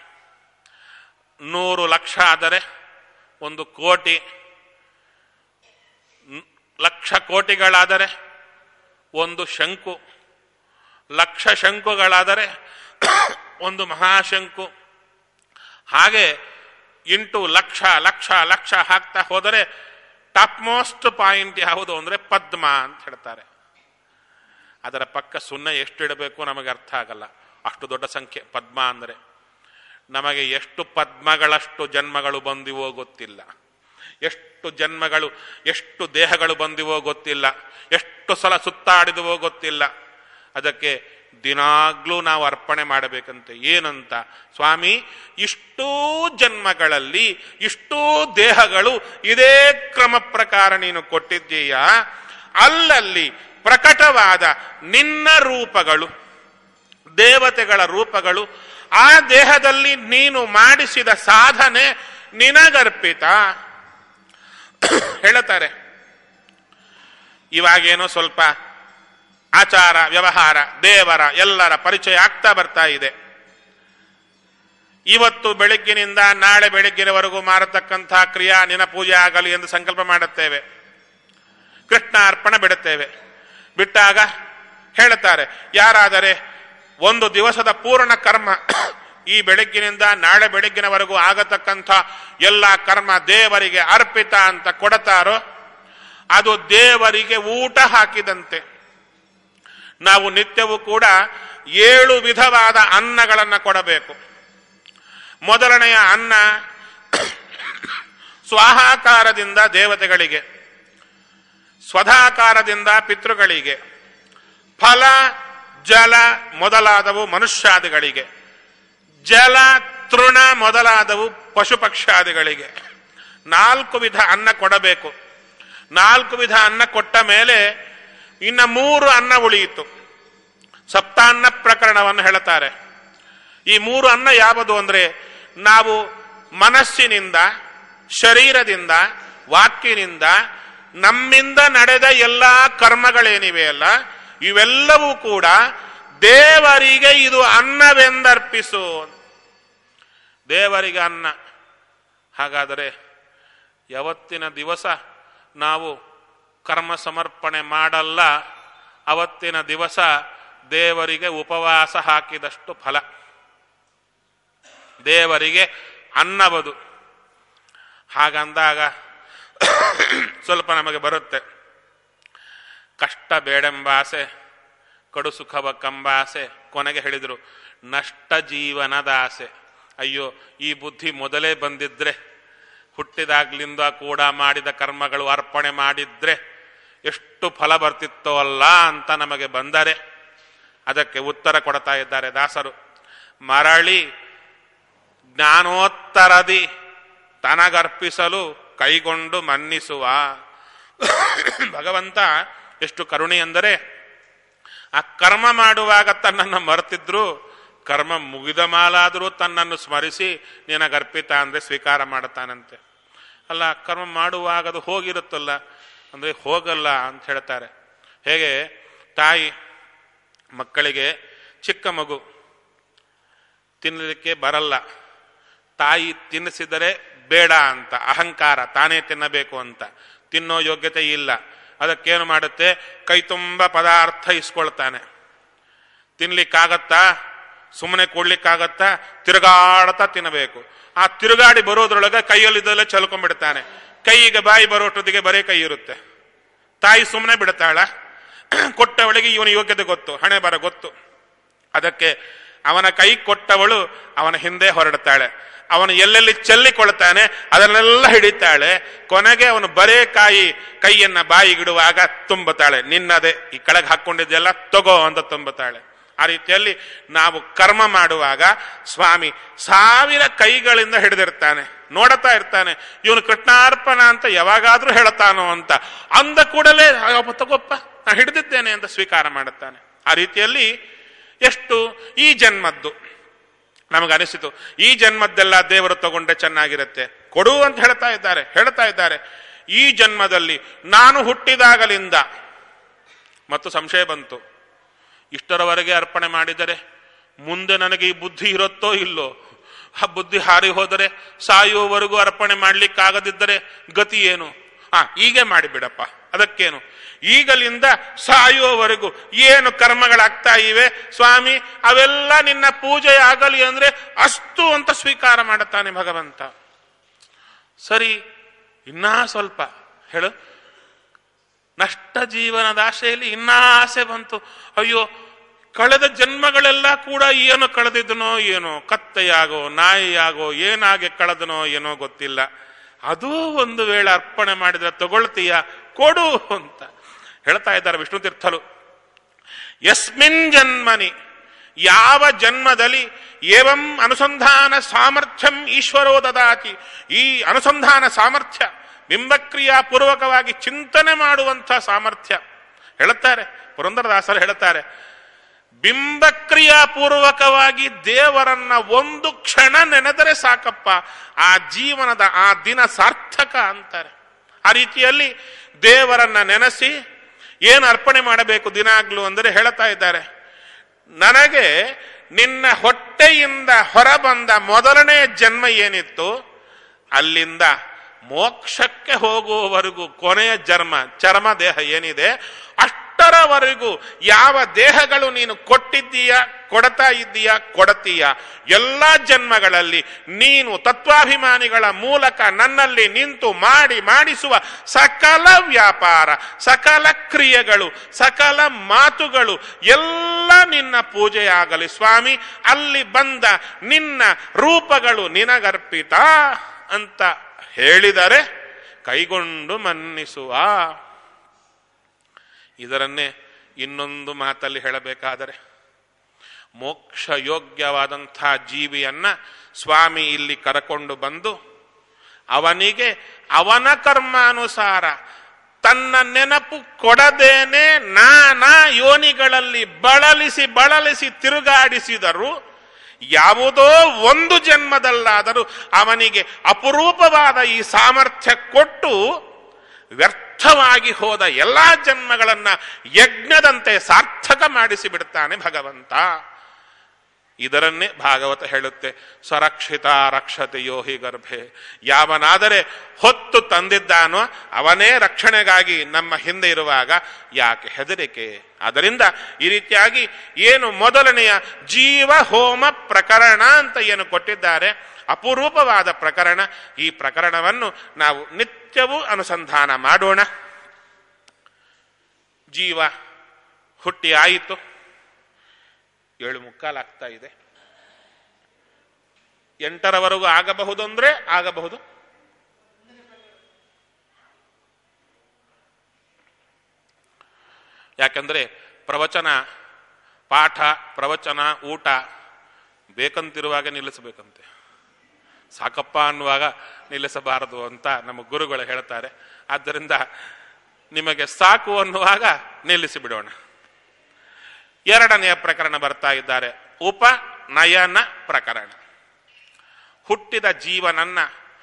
100 ಲಕ್ಷ ಆದರೆ 1 ಕೋಟಿ, ಲಕ್ಷ ಕೋಟಿಗಳಾದರೆ 1 ಶಂಕು, ಲಕ್ಷ ಶಂಕುಗಳಾದರೆ 1 ಮಹಾಶಂಕು. ಹಾಗೆ ಇಂಟು ಲಕ್ಷ ಲಕ್ಷ ಲಕ್ಷ ಹಾಕ್ತಾ ಹೋದರೆ ಟಾಪ್ ಮೋಸ್ಟ್ ಪಾಯಿಂಟ್ ಯಾವುದು ಅಂದರೆ ಪದ್ಮ ಅಂತ ಹೇಳ್ತಾರೆ. ಅದರ ಪಕ್ಕ 0 ಎಷ್ಟು ಇಡಬೇಕು ನಮಗೆ ಅರ್ಥ ಆಗಲ್ಲ, ಅಷ್ಟು ದೊಡ್ಡ ಸಂಖ್ಯೆ ಪದ್ಮ ಅಂದರೆ. ನಮಗೆ ಎಷ್ಟು ಪದ್ಮಗಳಷ್ಟು ಜನ್ಮಗಳು ಬಂದಿವೋ ಗೊತ್ತಿಲ್ಲ, ಎಷ್ಟು ಜನ್ಮಗಳು ಎಷ್ಟು ದೇಹಗಳು ಬಂದಿವೋ ಗೊತ್ತಿಲ್ಲ, ಎಷ್ಟು ಸಲ ಸುತ್ತಾಡಿದವೋ ಗೊತ್ತಿಲ್ಲ. ಅದಕ್ಕೆ ದಿನಾಗ್ಲೂ ನಾವು ಅರ್ಪಣೆ ಮಾಡಬೇಕಂತೆ. ಏನಂತ? ಸ್ವಾಮಿ ಇಷ್ಟೂ ಜನ್ಮಗಳಲ್ಲಿ ಇಷ್ಟೂ ದೇಹಗಳು ಇದೇ ಕ್ರಮ ಪ್ರಕಾರ ನೀನು ಕೊಟ್ಟಿದ್ದೀಯ, ಅಲ್ಲಲ್ಲಿ ಪ್ರಕಟವಾದ ನಿನ್ನ ರೂಪಗಳು, ದೇವತೆಗಳ ರೂಪಗಳು, ಆ ದೇಹದಲ್ಲಿ ನೀನು ಮಾಡಿಸಿದ ಸಾಧನೆ ನಿನಗರ್ಪಿತ. ಹೇಳುತ್ತಾರೆ, ಇವಾಗೇನೋ ಸ್ವಲ್ಪ ಆಚಾರ ವ್ಯವಹಾರ ದೇವರ ಎಲ್ಲರ ಪರಿಚಯ ಆಗ್ತಾ ಬರ್ತಾ ಇದೆ. ಇವತ್ತು ಬೆಳಗ್ಗಿನಿಂದ ನಾಳೆ ಬೆಳಗ್ಗಿನವರೆಗೂ ಮಾಡತಕ್ಕಂಥ ಕ್ರಿಯಾ ನಿನ್ನ ಪೂಜೆ ಆಗಲಿ ಎಂದು ಸಂಕಲ್ಪ ಮಾಡುತ್ತೇವೆ, ಕೃಷ್ಣ ಅರ್ಪಣೆ ಬಿಡುತ್ತೇವೆ. ಬಿಟ್ಟಾಗ ಹೇಳುತ್ತಾರೆ, ಯಾರಾದರೆ 1 ದಿವಸದ ಪೂರ್ಣ ಕರ್ಮ, ಈ ಬೆಳಗ್ಗಿನಿಂದ ನಾಳೆ ಬೆಳಗ್ಗಿನವರೆಗೂ ಆಗತಕ್ಕಂಥ ಎಲ್ಲ ಕರ್ಮ ದೇವರಿಗೆ ಅರ್ಪಿತ ಅಂತ ಕೊಡುತ್ತಾರೋ ಅದು ದೇವರಿಗೆ ಊಟ ಹಾಕಿದಂತೆ. ನಾವು ನಿತ್ಯವೂ ಕೂಡ 7 ವಿಧವಾದ ಅನ್ನಗಳನ್ನು ಕೊಡಬೇಕು. ಮೊದಲನೆಯ ಅನ್ನ ಸ್ವಾಹಾಕಾರದಿಂದ ದೇವತೆಗಳಿಗೆ, ಸ್ವಧಾಕಾರದಿಂದ ಪಿತೃಗಳಿಗೆ, ಫಲ ಜಲ ಮೊದಲಾದವು ಮನುಷ್ಯಾದಿಗಳಿಗೆ, ಜಲ ತೃಣ ಮೊದಲಾದವು ಪಶು ಪಕ್ಷಾದಿಗಳಿಗೆ. 4 ವಿಧ ಅನ್ನ ಕೊಡಬೇಕು. 4 ವಿಧ ಅನ್ನ ಕೊಟ್ಟ ಮೇಲೆ ಇನ್ನು 3 ಅನ್ನ ಉಳಿಯಿತು. ಸಪ್ತಾನ್ನ ಪ್ರಕರಣವನ್ನು ಹೇಳುತ್ತಾರೆ. ಈ 3 ಅನ್ನ ಯಾವುದು ಅಂದರೆ, ನಾವು ಮನಸ್ಸಿನಿಂದ, ಶರೀರದಿಂದ, ವಾಕ್ಯನಿಂದ, ನಮ್ಮಿಂದ ನಡೆದ ಎಲ್ಲ ಕರ್ಮಗಳೇನಿವೆಯಲ್ಲ ಇವೆಲ್ಲವೂ ಕೂಡ ದೇವರಿಗೆ ಇದು ಅನ್ನವೆಂದರ್ಪಿಸು. ದೇವರಿಗೆ ಅನ್ನ. ಹಾಗಾದರೆ ಯಾವತ್ತಿನ ದಿವಸ ನಾವು ಕರ್ಮ ಸಮರ್ಪಣೆ ಮಾಡಲ್ಲ, ಅವತ್ತಿನ ದಿವಸ ದೇವರಿಗೆ ಉಪವಾಸ ಹಾಕಿದಷ್ಟು ಫಲ. ದೇವರಿಗೆ ಅನ್ನವದು. ಹಾಗಂದಾಗ ಸ್ವಲ್ಪ ನಮಗೆ ಬರುತ್ತೆ. ಕಷ್ಟ ಬೇಡೆಂಬಾಸೆ, ಕಡು ಸುಖವ ಕಂಬಾಸೆ. ಕೊನೆಗೆ ಹೇಳಿದರು ನಷ್ಟ ಜೀವನದಾಸೆ. ಅಯ್ಯೋ, ಈ ಬುದ್ಧಿ ಮೊದಲೇ ಬಂದಿದ್ರೆ, ಹುಟ್ಟಿದಾಗ್ಲಿಂದ ಕೂಡ ಮಾಡಿದ ಕರ್ಮಗಳು ಅರ್ಪಣೆ ಮಾಡಿದ್ರೆ ಎಷ್ಟು ಫಲ ಬರ್ತಿತ್ತೋ ಅಲ್ಲ ಅಂತ ನಮಗೆ ಬಂದರೆ, ಅದಕ್ಕೆ ಉತ್ತರ ಕೊಡ್ತಾ ಇದ್ದಾರೆ ದಾಸರು. ಮರಳಿ ಜ್ಞಾನೋತ್ತರದಿ ತನಗರ್ಪಿಸಲು ಕೈಗೊಂಡು ಮನ್ನಿಸುವ. ಭಗವಂತ ಎಷ್ಟು ಕರುಣೆ ಎಂದರೆ, ಆ ಕರ್ಮ ಮಾಡುವಾಗ ತನ್ನನ್ನು ಮರೆತಿದ್ರು, ಕರ್ಮ ಮುಗಿದ ಮಾಲಾದರೂ ತನ್ನನ್ನು ಸ್ಮರಿಸಿ ನಿನಗರ್ಪಿತ ಅಂದ್ರೆ ಸ್ವೀಕಾರ ಮಾಡುತ್ತಾನಂತೆ. ಅಲ್ಲ, ಕರ್ಮ ಮಾಡುವಾಗ ಅದು ಹೋಗಿರುತ್ತಲ್ಲ ಅಂದ್ರೆ ಹೋಗಲ್ಲ ಅಂತ ಹೇಳ್ತಾರೆ. ಹೇಗೆ ತಾಯಿ ಮಕ್ಕಳಿಗೆ, ಚಿಕ್ಕ ಮಗು ತಿನ್ನಲಿಕ್ಕೆ ಬರಲ್ಲ, ತಾಯಿ ತಿನ್ನಿಸಿದರೆ ಬೇಡ ಅಂತ ಅಹಂಕಾರ, ತಾನೇ ತಿನ್ನಬೇಕು ಅಂತ, ತಿನ್ನೋ ಯೋಗ್ಯತೆ ಇಲ್ಲ. ಅದಕ್ಕೇನು ಮಾಡುತ್ತೆ, ಕೈ ತುಂಬ ಪದಾರ್ಥ ಇಸ್ಕೊಳ್ತಾನೆ. ತಿನ್ಲಿಕ್ಕಾಗತ್ತಾ? ಸುಮ್ಮನೆ ಕೊಡ್ಲಿಕ್ಕಾಗತ್ತಾ? ತಿರುಗಾಡ್ತಾ ತಿನ್ನಬೇಕು. ಆ ತಿರುಗಾಡಿ ಬರೋದ್ರೊಳಗೆ ಕೈಯಲ್ಲಿದ್ದಲ್ಲೇ ಚಲ್ಕೊಂಡ್ಬಿಡ್ತಾನೆ. ಕೈಗೆ ಬಾಯಿ ಬರೋಷ್ಟೊತ್ತಿಗೆ ಬರೇ ಕೈ ಇರುತ್ತೆ. ತಾಯಿ ಸುಮ್ಮನೆ ಬಿಡ್ತಾಳ? ಕೊಟ್ಟವಳಿಗೆ ಇವನ ಯೋಗ್ಯತೆ ಗೊತ್ತು, ಹಣೆ ಬರ ಗೊತ್ತು. ಅದಕ್ಕೆ ಅವನ ಕೈ ಕೊಟ್ಟವಳು ಅವನ ಹಿಂದೆ ಹೊರಡ್ತಾಳೆ. ಅವನು ಎಲ್ಲೆಲ್ಲಿ ಚೆಲ್ಲಿಕೊಳ್ತಾನೆ ಅದನ್ನೆಲ್ಲ ಹಿಡಿತಾಳೆ. ಕೊನೆಗೆ ಅವನು ಬರೇ ಕೈಯನ್ನ ಬಾಯಿಗಿಡುವಾಗ ತುಂಬುತ್ತಾಳೆ. ನಿನ್ನದೇ, ಈ ಕೆಳಗೆ ಹಾಕೊಂಡಿದ್ದೆಲ್ಲ ತಗೋ ಅಂತ ತುಂಬುತ್ತಾಳೆ. ಆ ರೀತಿಯಲ್ಲಿ ನಾವು ಕರ್ಮ ಮಾಡುವಾಗ ಸ್ವಾಮಿ 1000 ಕೈಗಳಿಂದ ಹಿಡಿದಿರ್ತಾನೆ, ನೋಡುತ್ತಾ ಇರ್ತಾನೆ. ಇವನು ಕೃಷ್ಣಾರ್ಪಣ ಅಂತ ಯಾವಾಗಾದ್ರೂ ಹೇಳ್ತಾನೋ ಅಂತ ಅಂದ ಕೂಡಲೇ ತಗೋಪ್ಪ, ನಾ ಹಿಡಿದಿದ್ದೇನೆ ಅಂತ ಸ್ವೀಕಾರ ಮಾಡುತ್ತಾನೆ. ಆ ರೀತಿಯಲ್ಲಿ ಎಷ್ಟು ಈ ಜನ್ಮದ್ದು ನಮಗನಿಸಿತು, ಈ ಜನ್ಮದ್ದೆಲ್ಲ ದೇವರು ತಗೊಂಡ್ರೆ ಚೆನ್ನಾಗಿರುತ್ತೆ, ಕೊಡು ಅಂತ ಹೇಳ್ತಾ ಇದ್ದಾರೆ. ಈ ಜನ್ಮದಲ್ಲಿ ನಾನು ಹುಟ್ಟಿದಾಗಲಿಂದ ಮತ್ತು ಸಂಶಯ ಬಂತು, ಇಷ್ಟರವರೆಗೆ ಅರ್ಪಣೆ ಮಾಡಿದರೆ ಮುಂದೆ ನನಗೆ ಈ ಬುದ್ಧಿ ಇರುತ್ತೋ ಇಲ್ಲೋ, ಆ ಬುದ್ಧಿ ಹಾರಿ ಹೋದರೆ, ಸಾಯುವವರೆಗೂ ಅರ್ಪಣೆ ಮಾಡ್ಲಿಕ್ಕಾಗದಿದ್ದರೆ ಗತಿ ಏನು? ಹೀಗೆ ಮಾಡಿಬಿಡಪ್ಪ, ಅದಕ್ಕೇನು, ಈಗಲಿಂದ ಸಾಯುವವರೆಗೂ ಏನು ಕರ್ಮಗಳಾಗ್ತಾ ಇವೆ ಸ್ವಾಮಿ, ಅವೆಲ್ಲ ನಿನ್ನ ಪೂಜೆ ಆಗಲಿ ಅಂದ್ರೆ ಅಷ್ಟು ಅಂತ ಸ್ವೀಕಾರ ಮಾಡುತ್ತಾನೆ ಭಗವಂತ. ಸರಿ, ಇನ್ನೂ ಸ್ವಲ್ಪ ಹೇಳು. ನಷ್ಟ ಜೀವನದ ಆಸೆಯಲ್ಲಿ ಇನ್ನೂ ಆಸೆ ಬಂತು. ಅಯ್ಯೋ, ಕಳೆದ ಜನ್ಮಗಳೆಲ್ಲ ಕೂಡ ಏನು ಕಳೆದಿದ್ದನೋ ಏನೋ, ಕತ್ತೆಯಾಗೋ ನಾಯಿಯಾಗೋ ಏನಾಗೆ ಕಳೆದನೋ ಏನೋ ಗೊತ್ತಿಲ್ಲ. ಅದೂ ಒಂದು ವೇಳೆ ಅರ್ಪಣೆ ಮಾಡಿದ್ರೆ ತಗೊಳ್ತೀಯ, ಕೊಡು ಅಂತ ಹೇಳ್ತಾ ಇದ್ದಾರೆ ವಿಷ್ಣು ತೀರ್ಥರು. ಯಸ್ಮಿನ್ ಜನ್ಮನಿ, ಯಾವ ಜನ್ಮದಲ್ಲಿ ಏವಂ ಅನುಸಂಧಾನ ಸಾಮರ್ಥ್ಯಂ ಈಶ್ವರೋ ದದಾತಿ, ಈ ಅನುಸಂಧಾನ ಸಾಮರ್ಥ್ಯ, ಬಿಂಬಕ್ರಿಯಾ ಪೂರ್ವಕವಾಗಿ ಚಿಂತನೆ ಮಾಡುವಂಥ ಸಾಮರ್ಥ್ಯ ಹೇಳುತ್ತಾರೆ. ಪುರಂದರದಾಸರು ಹೇಳುತ್ತಾರೆ, ಬಿಂಬಕ್ರಿಯಾ ಪೂರ್ವಕವಾಗಿ ದೇವರನ್ನ ಒಂದು ಕ್ಷಣ ನೆನೆದರೆ ಸಾಕಪ್ಪ, ಆ ಜೀವನದ ಆ ದಿನ ಸಾರ್ಥಕ ಅಂತಾರೆ. ಆ ರೀತಿಯಲ್ಲಿ ದೇವರನ್ನ ನೆನೆಸಿ ಏನು ಅರ್ಪಣೆ ಮಾಡಬೇಕು ದಿನಾಗ್ಲೂ ಅಂದರೆ ಹೇಳ್ತಾ ಇದ್ದಾರೆ, ನನಗೆ ನಿನ್ನ ಹೊಟ್ಟೆಯಿಂದ ಹೊರಬಂದ ಮೊದಲನೇ ಜನ್ಮ ಏನಿತ್ತು, ಅಲ್ಲಿಂದ ಮೋಕ್ಷಕ್ಕೆ ಹೋಗುವವರೆಗೂ ಕೊನೆಯ ಚರ್ಮ ದೇಹ ಏನಿದೆ ಅಷ್ಟರವರೆಗೂ ಯಾವ ದೇಹಗಳು ನೀನು ಕೊಟ್ಟಿದ್ದೀಯ, ಕೊಡ್ತಾ ಇದ್ದೀಯ, ಕೊಡತೀಯ, ಎಲ್ಲ ಜನ್ಮಗಳಲ್ಲಿ ನೀನು ತತ್ವಾಭಿಮಾನಿಗಳ ಮೂಲಕ ನನ್ನಲ್ಲಿ ನಿಂತು ಮಾಡಿಸುವ ಸಕಲ ವ್ಯಾಪಾರ, ಸಕಲ ಕ್ರಿಯೆಗಳು, ಸಕಲ ಮಾತುಗಳು ಎಲ್ಲ ನಿನ್ನ ಪೂಜೆಯಾಗಲಿ ಸ್ವಾಮಿ. ಅಲ್ಲಿ ಬಂದ ನಿನ್ನ ರೂಪಗಳು ನಿನಗರ್ಪಿತ ಅಂತ ಹೇಳಿದರೆ ಕೈಗೊಂಡು ಮನ್ನಿಸುವ. ಇದರನ್ನೇ ಇನ್ನೊಂದು ಮಾತಲ್ಲಿ ಹೇಳಬೇಕಾದರೆ, ಮೋಕ್ಷ ಯೋಗ್ಯವಾದಂಥ ಜೀವಿಯನ್ನ ಸ್ವಾಮಿ ಇಲ್ಲಿ ಕರಕೊಂಡು ಬಂದು ಅವನಿಗೆ ಅವನ ಕರ್ಮಾನುಸಾರ ತನ್ನ ನೆನಪು ಕೊಡದೇನೆ ನಾನಾ ಯೋನಿಗಳಲ್ಲಿ ಬಳಲಿಸಿ ತಿರುಗಾಡಿಸಿದರು. ಯಾವುದೋ ಒಂದು ಜನ್ಮದಲ್ಲಾದರೂ ಅವನಿಗೆ ಅಪರೂಪವಾದ ಈ ಸಾಮರ್ಥ್ಯ ಕೊಟ್ಟು ವ್ಯರ್ಥವಾಗಿ ಹೋದ ಎಲ್ಲಾ ಜನ್ಮಗಳನ್ನ ಯಜ್ಞದಂತೆ ಸಾರ್ಥಕ ಮಾಡಿಸಿ ಬಿಡ್ತಾನೆ ಭಗವಂತ. ಇದರನ್ನೇ ಭಾಗವತ ಹೇಳುತ್ತೆ, ಸ್ವರಕ್ಷಿತ ರಕ್ಷತೆ ಯೋಹಿ ಗರ್ಭೆ. ಯಾವನಾದರೆ ಹೊತ್ತು ತಂದಿದ್ದಾನೋ ಅವನೇ ರಕ್ಷಣೆಗಾಗಿ ನಮ್ಮ ಹಿಂದೆ ಇರುವಾಗ ಯಾಕೆ ಹೆದರಿಕೆ. ಆದ್ದರಿಂದ ಈ ರೀತಿಯಾಗಿ ಏನು ಮೊದಲನೆಯ ಜೀವ ಹೋಮ ಪ್ರಕರಣ ಅಂತ ಏನು ಕೊಟ್ಟಿದ್ದಾರೆ, ಅಪರೂಪವಾದ ಪ್ರಕರಣ. ಈ ಪ್ರಕರಣವನ್ನು ನಾವು ನಿತ್ಯವೂ ಅನುಸಂಧಾನ ಮಾಡೋಣ. ಜೀವ ಹುಟ್ಟಿ ಆಯಿತು, 7:45 ಆಗ್ತಾ ಇದೆ. 8ರವರೆಗೂ ಆಗಬಹುದು ಅಂದ್ರೆ ಆಗಬಹುದು. ಯಾಕಂದ್ರೆ ಪ್ರವಚನ, ಪಾಠ, ಪ್ರವಚನ, ಊಟ ಬೇಕಂತಿರುವಾಗ ನಿಲ್ಲಿಸಬೇಕಂತೆ. ಸಾಕಪ್ಪ ಅನ್ನುವಾಗ ನಿಲ್ಲಿಸಬಾರದು ಅಂತ ನಮ್ಮ ಗುರುಗಳು ಹೇಳ್ತಾರೆ. ಆದ್ದರಿಂದ ನಿಮಗೆ ಸಾಕು ಅನ್ನುವಾಗ ನಿಲ್ಲಿಸಿ ಬಿಡೋಣ. ಎರಡನೆಯ ಪ್ರಕರಣ ಬರ್ತಾ ಇದ್ದಾರೆ, ಉಪನಯನ ಪ್ರಕರಣ. ಹುಟ್ಟಿದ ಜೀವನನ್ನ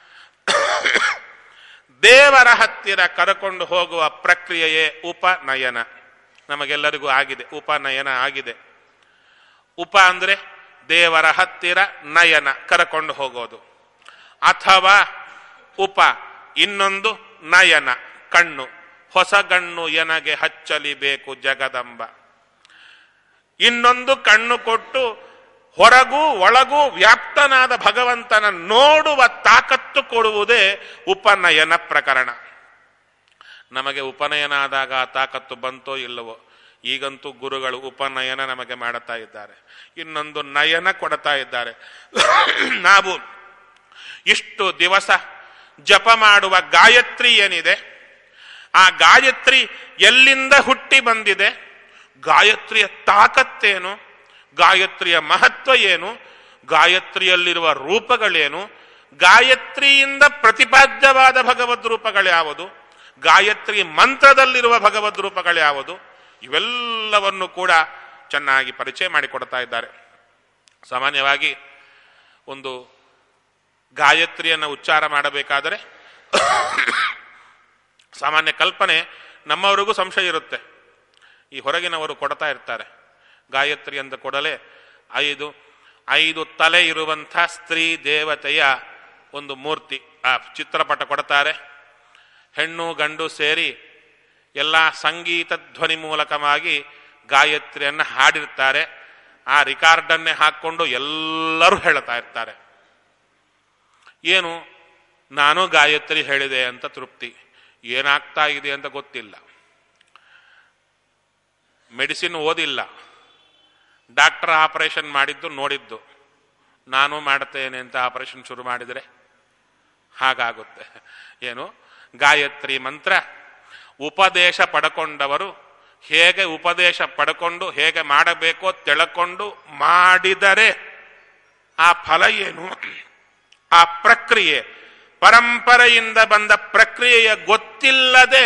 ದೇವರ ಹತ್ತಿರ ಕರೆಕೊಂಡು ಹೋಗುವ ಪ್ರಕ್ರಿಯೆಯೇ ಉಪನಯನ. ನಮಗೆಲ್ಲರಿಗೂ ಆಗಿದೆ, ಉಪನಯನ ಆಗಿದೆ. ಉಪ ಅಂದ್ರೆ ದೇವರ ಹತ್ತಿರ, ನಯನ ಕರೆಕೊಂಡು ಹೋಗೋದು. ಅಥವಾ ಉಪ ಇನ್ನೊಂದು ನಯನ, ಕಣ್ಣು. ಹೊಸಗಣ್ಣು ಎನಗೆ ಹಚ್ಚಲಿಬೇಕು ಜಗದಂಬ. ಇನ್ನೊಂದು ಕಣ್ಣು ಕೊಟ್ಟು ಹೊರಗೂ ಒಳಗೂ ವ್ಯಾಪ್ತನಾದ ಭಗವಂತನ ನೋಡುವ ತಾಕತ್ತು ಕೊಡುವುದೇ ಉಪನಯನ ಪ್ರಕರಣ. ನಮಗೆ ಉಪನಯನ ಆದಾಗ ಆ ತಾಕತ್ತು ಬಂತೋ ಇಲ್ಲವೋ? ಈಗಂತೂ ಗುರುಗಳು ಉಪನಯನ ನಮಗೆ ಮಾಡುತ್ತಾ ಇದ್ದಾರೆ, ಇನ್ನೊಂದು ನಯನ ಕೊಡ್ತಾ ಇದ್ದಾರೆ. ನಾವು ಇಷ್ಟು ದಿವಸ ಜಪ ಮಾಡುವ ಗಾಯತ್ರಿ ಏನಿದೆ, ಆ ಗಾಯತ್ರಿ ಎಲ್ಲಿಂದ ಹುಟ್ಟಿ ಬಂದಿದೆ, ಗಾಯತ್ರಿಯ ತಾಕತ್ತೇನು, ಗಾಯತ್ರಿಯ ಮಹತ್ವ ಏನು, ಗಾಯತ್ರಿಯಲ್ಲಿರುವ ರೂಪಗಳೇನು, ಗಾಯತ್ರಿಯಿಂದ ಪ್ರತಿಪಾದ್ಯವಾದ ಭಗವದ್ ರೂಪಗಳ್ಯಾವುದು, ಗಾಯತ್ರಿ ಮಂತ್ರದಲ್ಲಿರುವ ಭಗವದ್ ರೂಪಗಳ್ಯಾವುದು, ಇವೆಲ್ಲವನ್ನು ಕೂಡ ಚೆನ್ನಾಗಿ ಪರಿಚಯ ಮಾಡಿಕೊಡ್ತಾ ಇದ್ದಾರೆ. ಸಾಮಾನ್ಯವಾಗಿ ಒಂದು ಗಾಯತ್ರಿಯನ್ನು ಉಚ್ಚಾರ ಮಾಡಬೇಕಾದರೆ ಸಾಮಾನ್ಯ ಕಲ್ಪನೆ, ನಮ್ಮವರಿಗೂ ಸಂಶಯ ಇರುತ್ತೆ, ಈ ಹೊರಗಿನವರು ಕೊಡ್ತಾ ಇರ್ತಾರೆ ಗಾಯತ್ರಿ ಅಂತ ಕೊಡಲೇ ಐದು ತಲೆ ಇರುವಂಥ ಸ್ತ್ರೀ ದೇವತೆಯ ಒಂದು ಮೂರ್ತಿ, ಆ ಚಿತ್ರಪಟ ಕೊಡ್ತಾರೆ. ಹೆಣ್ಣು ಗಂಡು ಸೇರಿ ಎಲ್ಲ ಸಂಗೀತ ಧ್ವನಿ ಮೂಲಕವಾಗಿ ಗಾಯತ್ರಿಯನ್ನು ಹಾಡಿರ್ತಾರೆ. ಆ ರಿಕಾರ್ಡನ್ನೇ ಹಾಕ್ಕೊಂಡು ಎಲ್ಲರೂ ಹೇಳ್ತಾ ಇರ್ತಾರೆ. ಏನು, ನಾನು ಗಾಯತ್ರಿ ಹೇಳಿದೆ ಅಂತ ತೃಪ್ತಿ, ಏನಾಗ್ತಾ ಇದೆ ಅಂತ ಗೊತ್ತಿಲ್ಲ. ಮೆಡಿಸಿನ್ ಓದಿಲ್ಲ, ಡಾಕ್ಟರ್ ಆಪರೇಷನ್ ಮಾಡಿದ್ದು ನೋಡಿದ್ದು, ನಾನು ಮಾಡ್ತೇನೆ ಅಂತ ಆಪರೇಷನ್ ಶುರು ಮಾಡಿದರೆ ಹಾಗಾಗುತ್ತೆ. ಏನು, ಗಾಯತ್ರಿ ಮಂತ್ರ ಉಪದೇಶ ಪಡ್ಕೊಂಡವರು ಹೇಗೆ ಉಪದೇಶ ಪಡ್ಕೊಂಡು ಹೇಗೆ ಮಾಡಬೇಕೋ ತಿಳ್ಕೊಂಡು ಮಾಡಿದರೆ ಆ ಫಲ ಏನು, ಆ ಪ್ರಕ್ರಿಯೆ ಪರಂಪರೆಯಿಂದ ಬಂದ ಪ್ರಕ್ರಿಯೆಯ ಗೊತ್ತಿಲ್ಲದೆ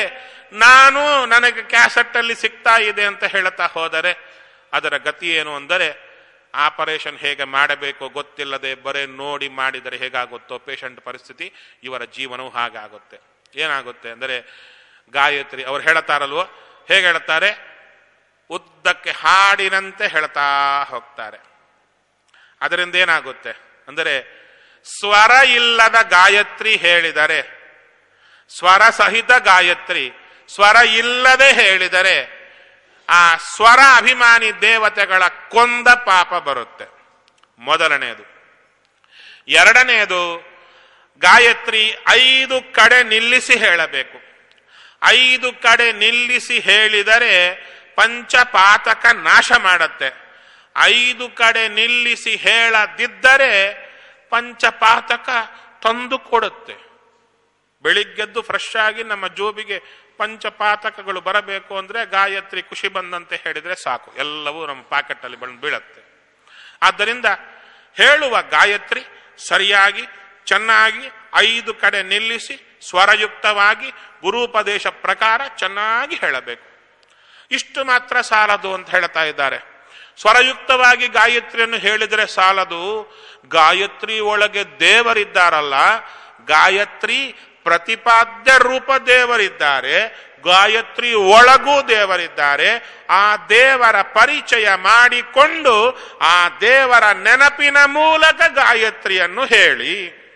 ನನಗೆ ಕ್ಯಾಸೆಟ್ಟಲ್ಲಿ ಸಿಗ್ತಾ ಇದೆ ಅಂತ ಹೇಳ್ತಾ ಹೋದರೆ ಅದರ ಗತಿ ಏನು ಅಂದರೆ, ಆಪರೇಷನ್ ಹೇಗೆ ಮಾಡಬೇಕೋ ಗೊತ್ತಿಲ್ಲದೆ ಬರೇ ನೋಡಿ ಮಾಡಿದರೆ ಹೇಗಾಗುತ್ತೋ ಪೇಷಂಟ್ ಪರಿಸ್ಥಿತಿ, ಇವರ ಜೀವನವು ಹಾಗಾಗುತ್ತೆ. ಏನಾಗುತ್ತೆ ಅಂದರೆ, ಗಾಯತ್ರಿ ಅವ್ರು ಹೇಳ್ತಾರಲ್ವೋ, ಹೇಗೆ ಹೇಳ್ತಾರೆ, ಉದ್ದಕ್ಕೆ ಹಾಡಿನಂತೆ ಹೇಳ್ತಾ ಹೋಗ್ತಾರೆ. ಅದರಿಂದ ಏನಾಗುತ್ತೆ ಅಂದರೆ, ಸ್ವರ ಇಲ್ಲದ ಗಾಯತ್ರಿ ಹೇಳಿದರೆ, ಸ್ವರ ಸಹಿತ ಗಾಯತ್ರಿ ಸ್ವರ ಇಲ್ಲದೆ ಹೇಳಿದರೆ ಆ ಸ್ವರ ಅಭಿಮಾನಿ ದೇವತೆಗಳ ಕೊಂದ ಪಾಪ ಬರುತ್ತೆ. ಮೊದಲನೆಯದು. ಎರಡನೆಯದು, ಗಾಯತ್ರಿ 5 ಕಡೆ ನಿಲ್ಲಿಸಿ ಹೇಳಬೇಕು. 5 ಕಡೆ ನಿಲ್ಲಿಸಿ ಹೇಳಿದರೆ ಪಂಚಪಾತಕ ನಾಶ ಮಾಡುತ್ತೆ. 5 ಕಡೆ ನಿಲ್ಲಿಸಿ ಹೇಳದಿದ್ದರೆ ಪಂಚಪಾತಕ ತಂದು ಕೊಡುತ್ತೆ. ಬೆಳಿಗ್ಗೆದ್ದು ಫ್ರೆಶ್ ಆಗಿ ನಮ್ಮ ಜೋಬಿಗೆ ಪಂಚಪಾತಕಗಳು ಬರಬೇಕು ಅಂದ್ರೆ ಗಾಯತ್ರಿ ಖುಷಿ ಬಂದಂತೆ ಹೇಳಿದ್ರೆ ಸಾಕು, ಎಲ್ಲವೂ ನಮ್ಮ ಪಾಕೆಟ್ಟಲ್ಲಿ ಬಂದು ಬೀಳತ್ತೆ. ಆದ್ದರಿಂದ ಹೇಳುವ ಗಾಯತ್ರಿ ಸರಿಯಾಗಿ ಚೆನ್ನಾಗಿ 5 ಕಡೆ ನಿಲ್ಲಿಸಿ ಸ್ವರಯುಕ್ತವಾಗಿ ಗುರುಪದೇಶ ಪ್ರಕಾರ ಚೆನ್ನಾಗಿ ಹೇಳಬೇಕು. ಇಷ್ಟು ಮಾತ್ರ ಸಾಲದು ಅಂತ ಹೇಳ್ತಾ ಇದ್ದಾರೆ. ಸ್ವರಯುಕ್ತವಾಗಿ ಗಾಯತ್ರಿಯನ್ನು ಹೇಳಿದರೆ ಸಾಲದು, ಗಾಯತ್ರಿ ಒಳಗೆ ದೇವರಿದ್ದಾರಲ್ಲ, ಗಾಯತ್ರಿ ಪ್ರತಿಪಾದ್ಯ ರೂಪ ದೇವರಿದ್ದಾರೆ, ಗಾಯತ್ರಿ ಒಳಗೂ ದೇವರಿದ್ದಾರೆ. ಆ ದೇವರ ಪರಿಚಯ ಮಾಡಿಕೊಂಡು ಆ ದೇವರ ನೆನಪಿನ ಮೂಲಕ ಗಾಯತ್ರಿಯನ್ನು ಹೇಳಿ.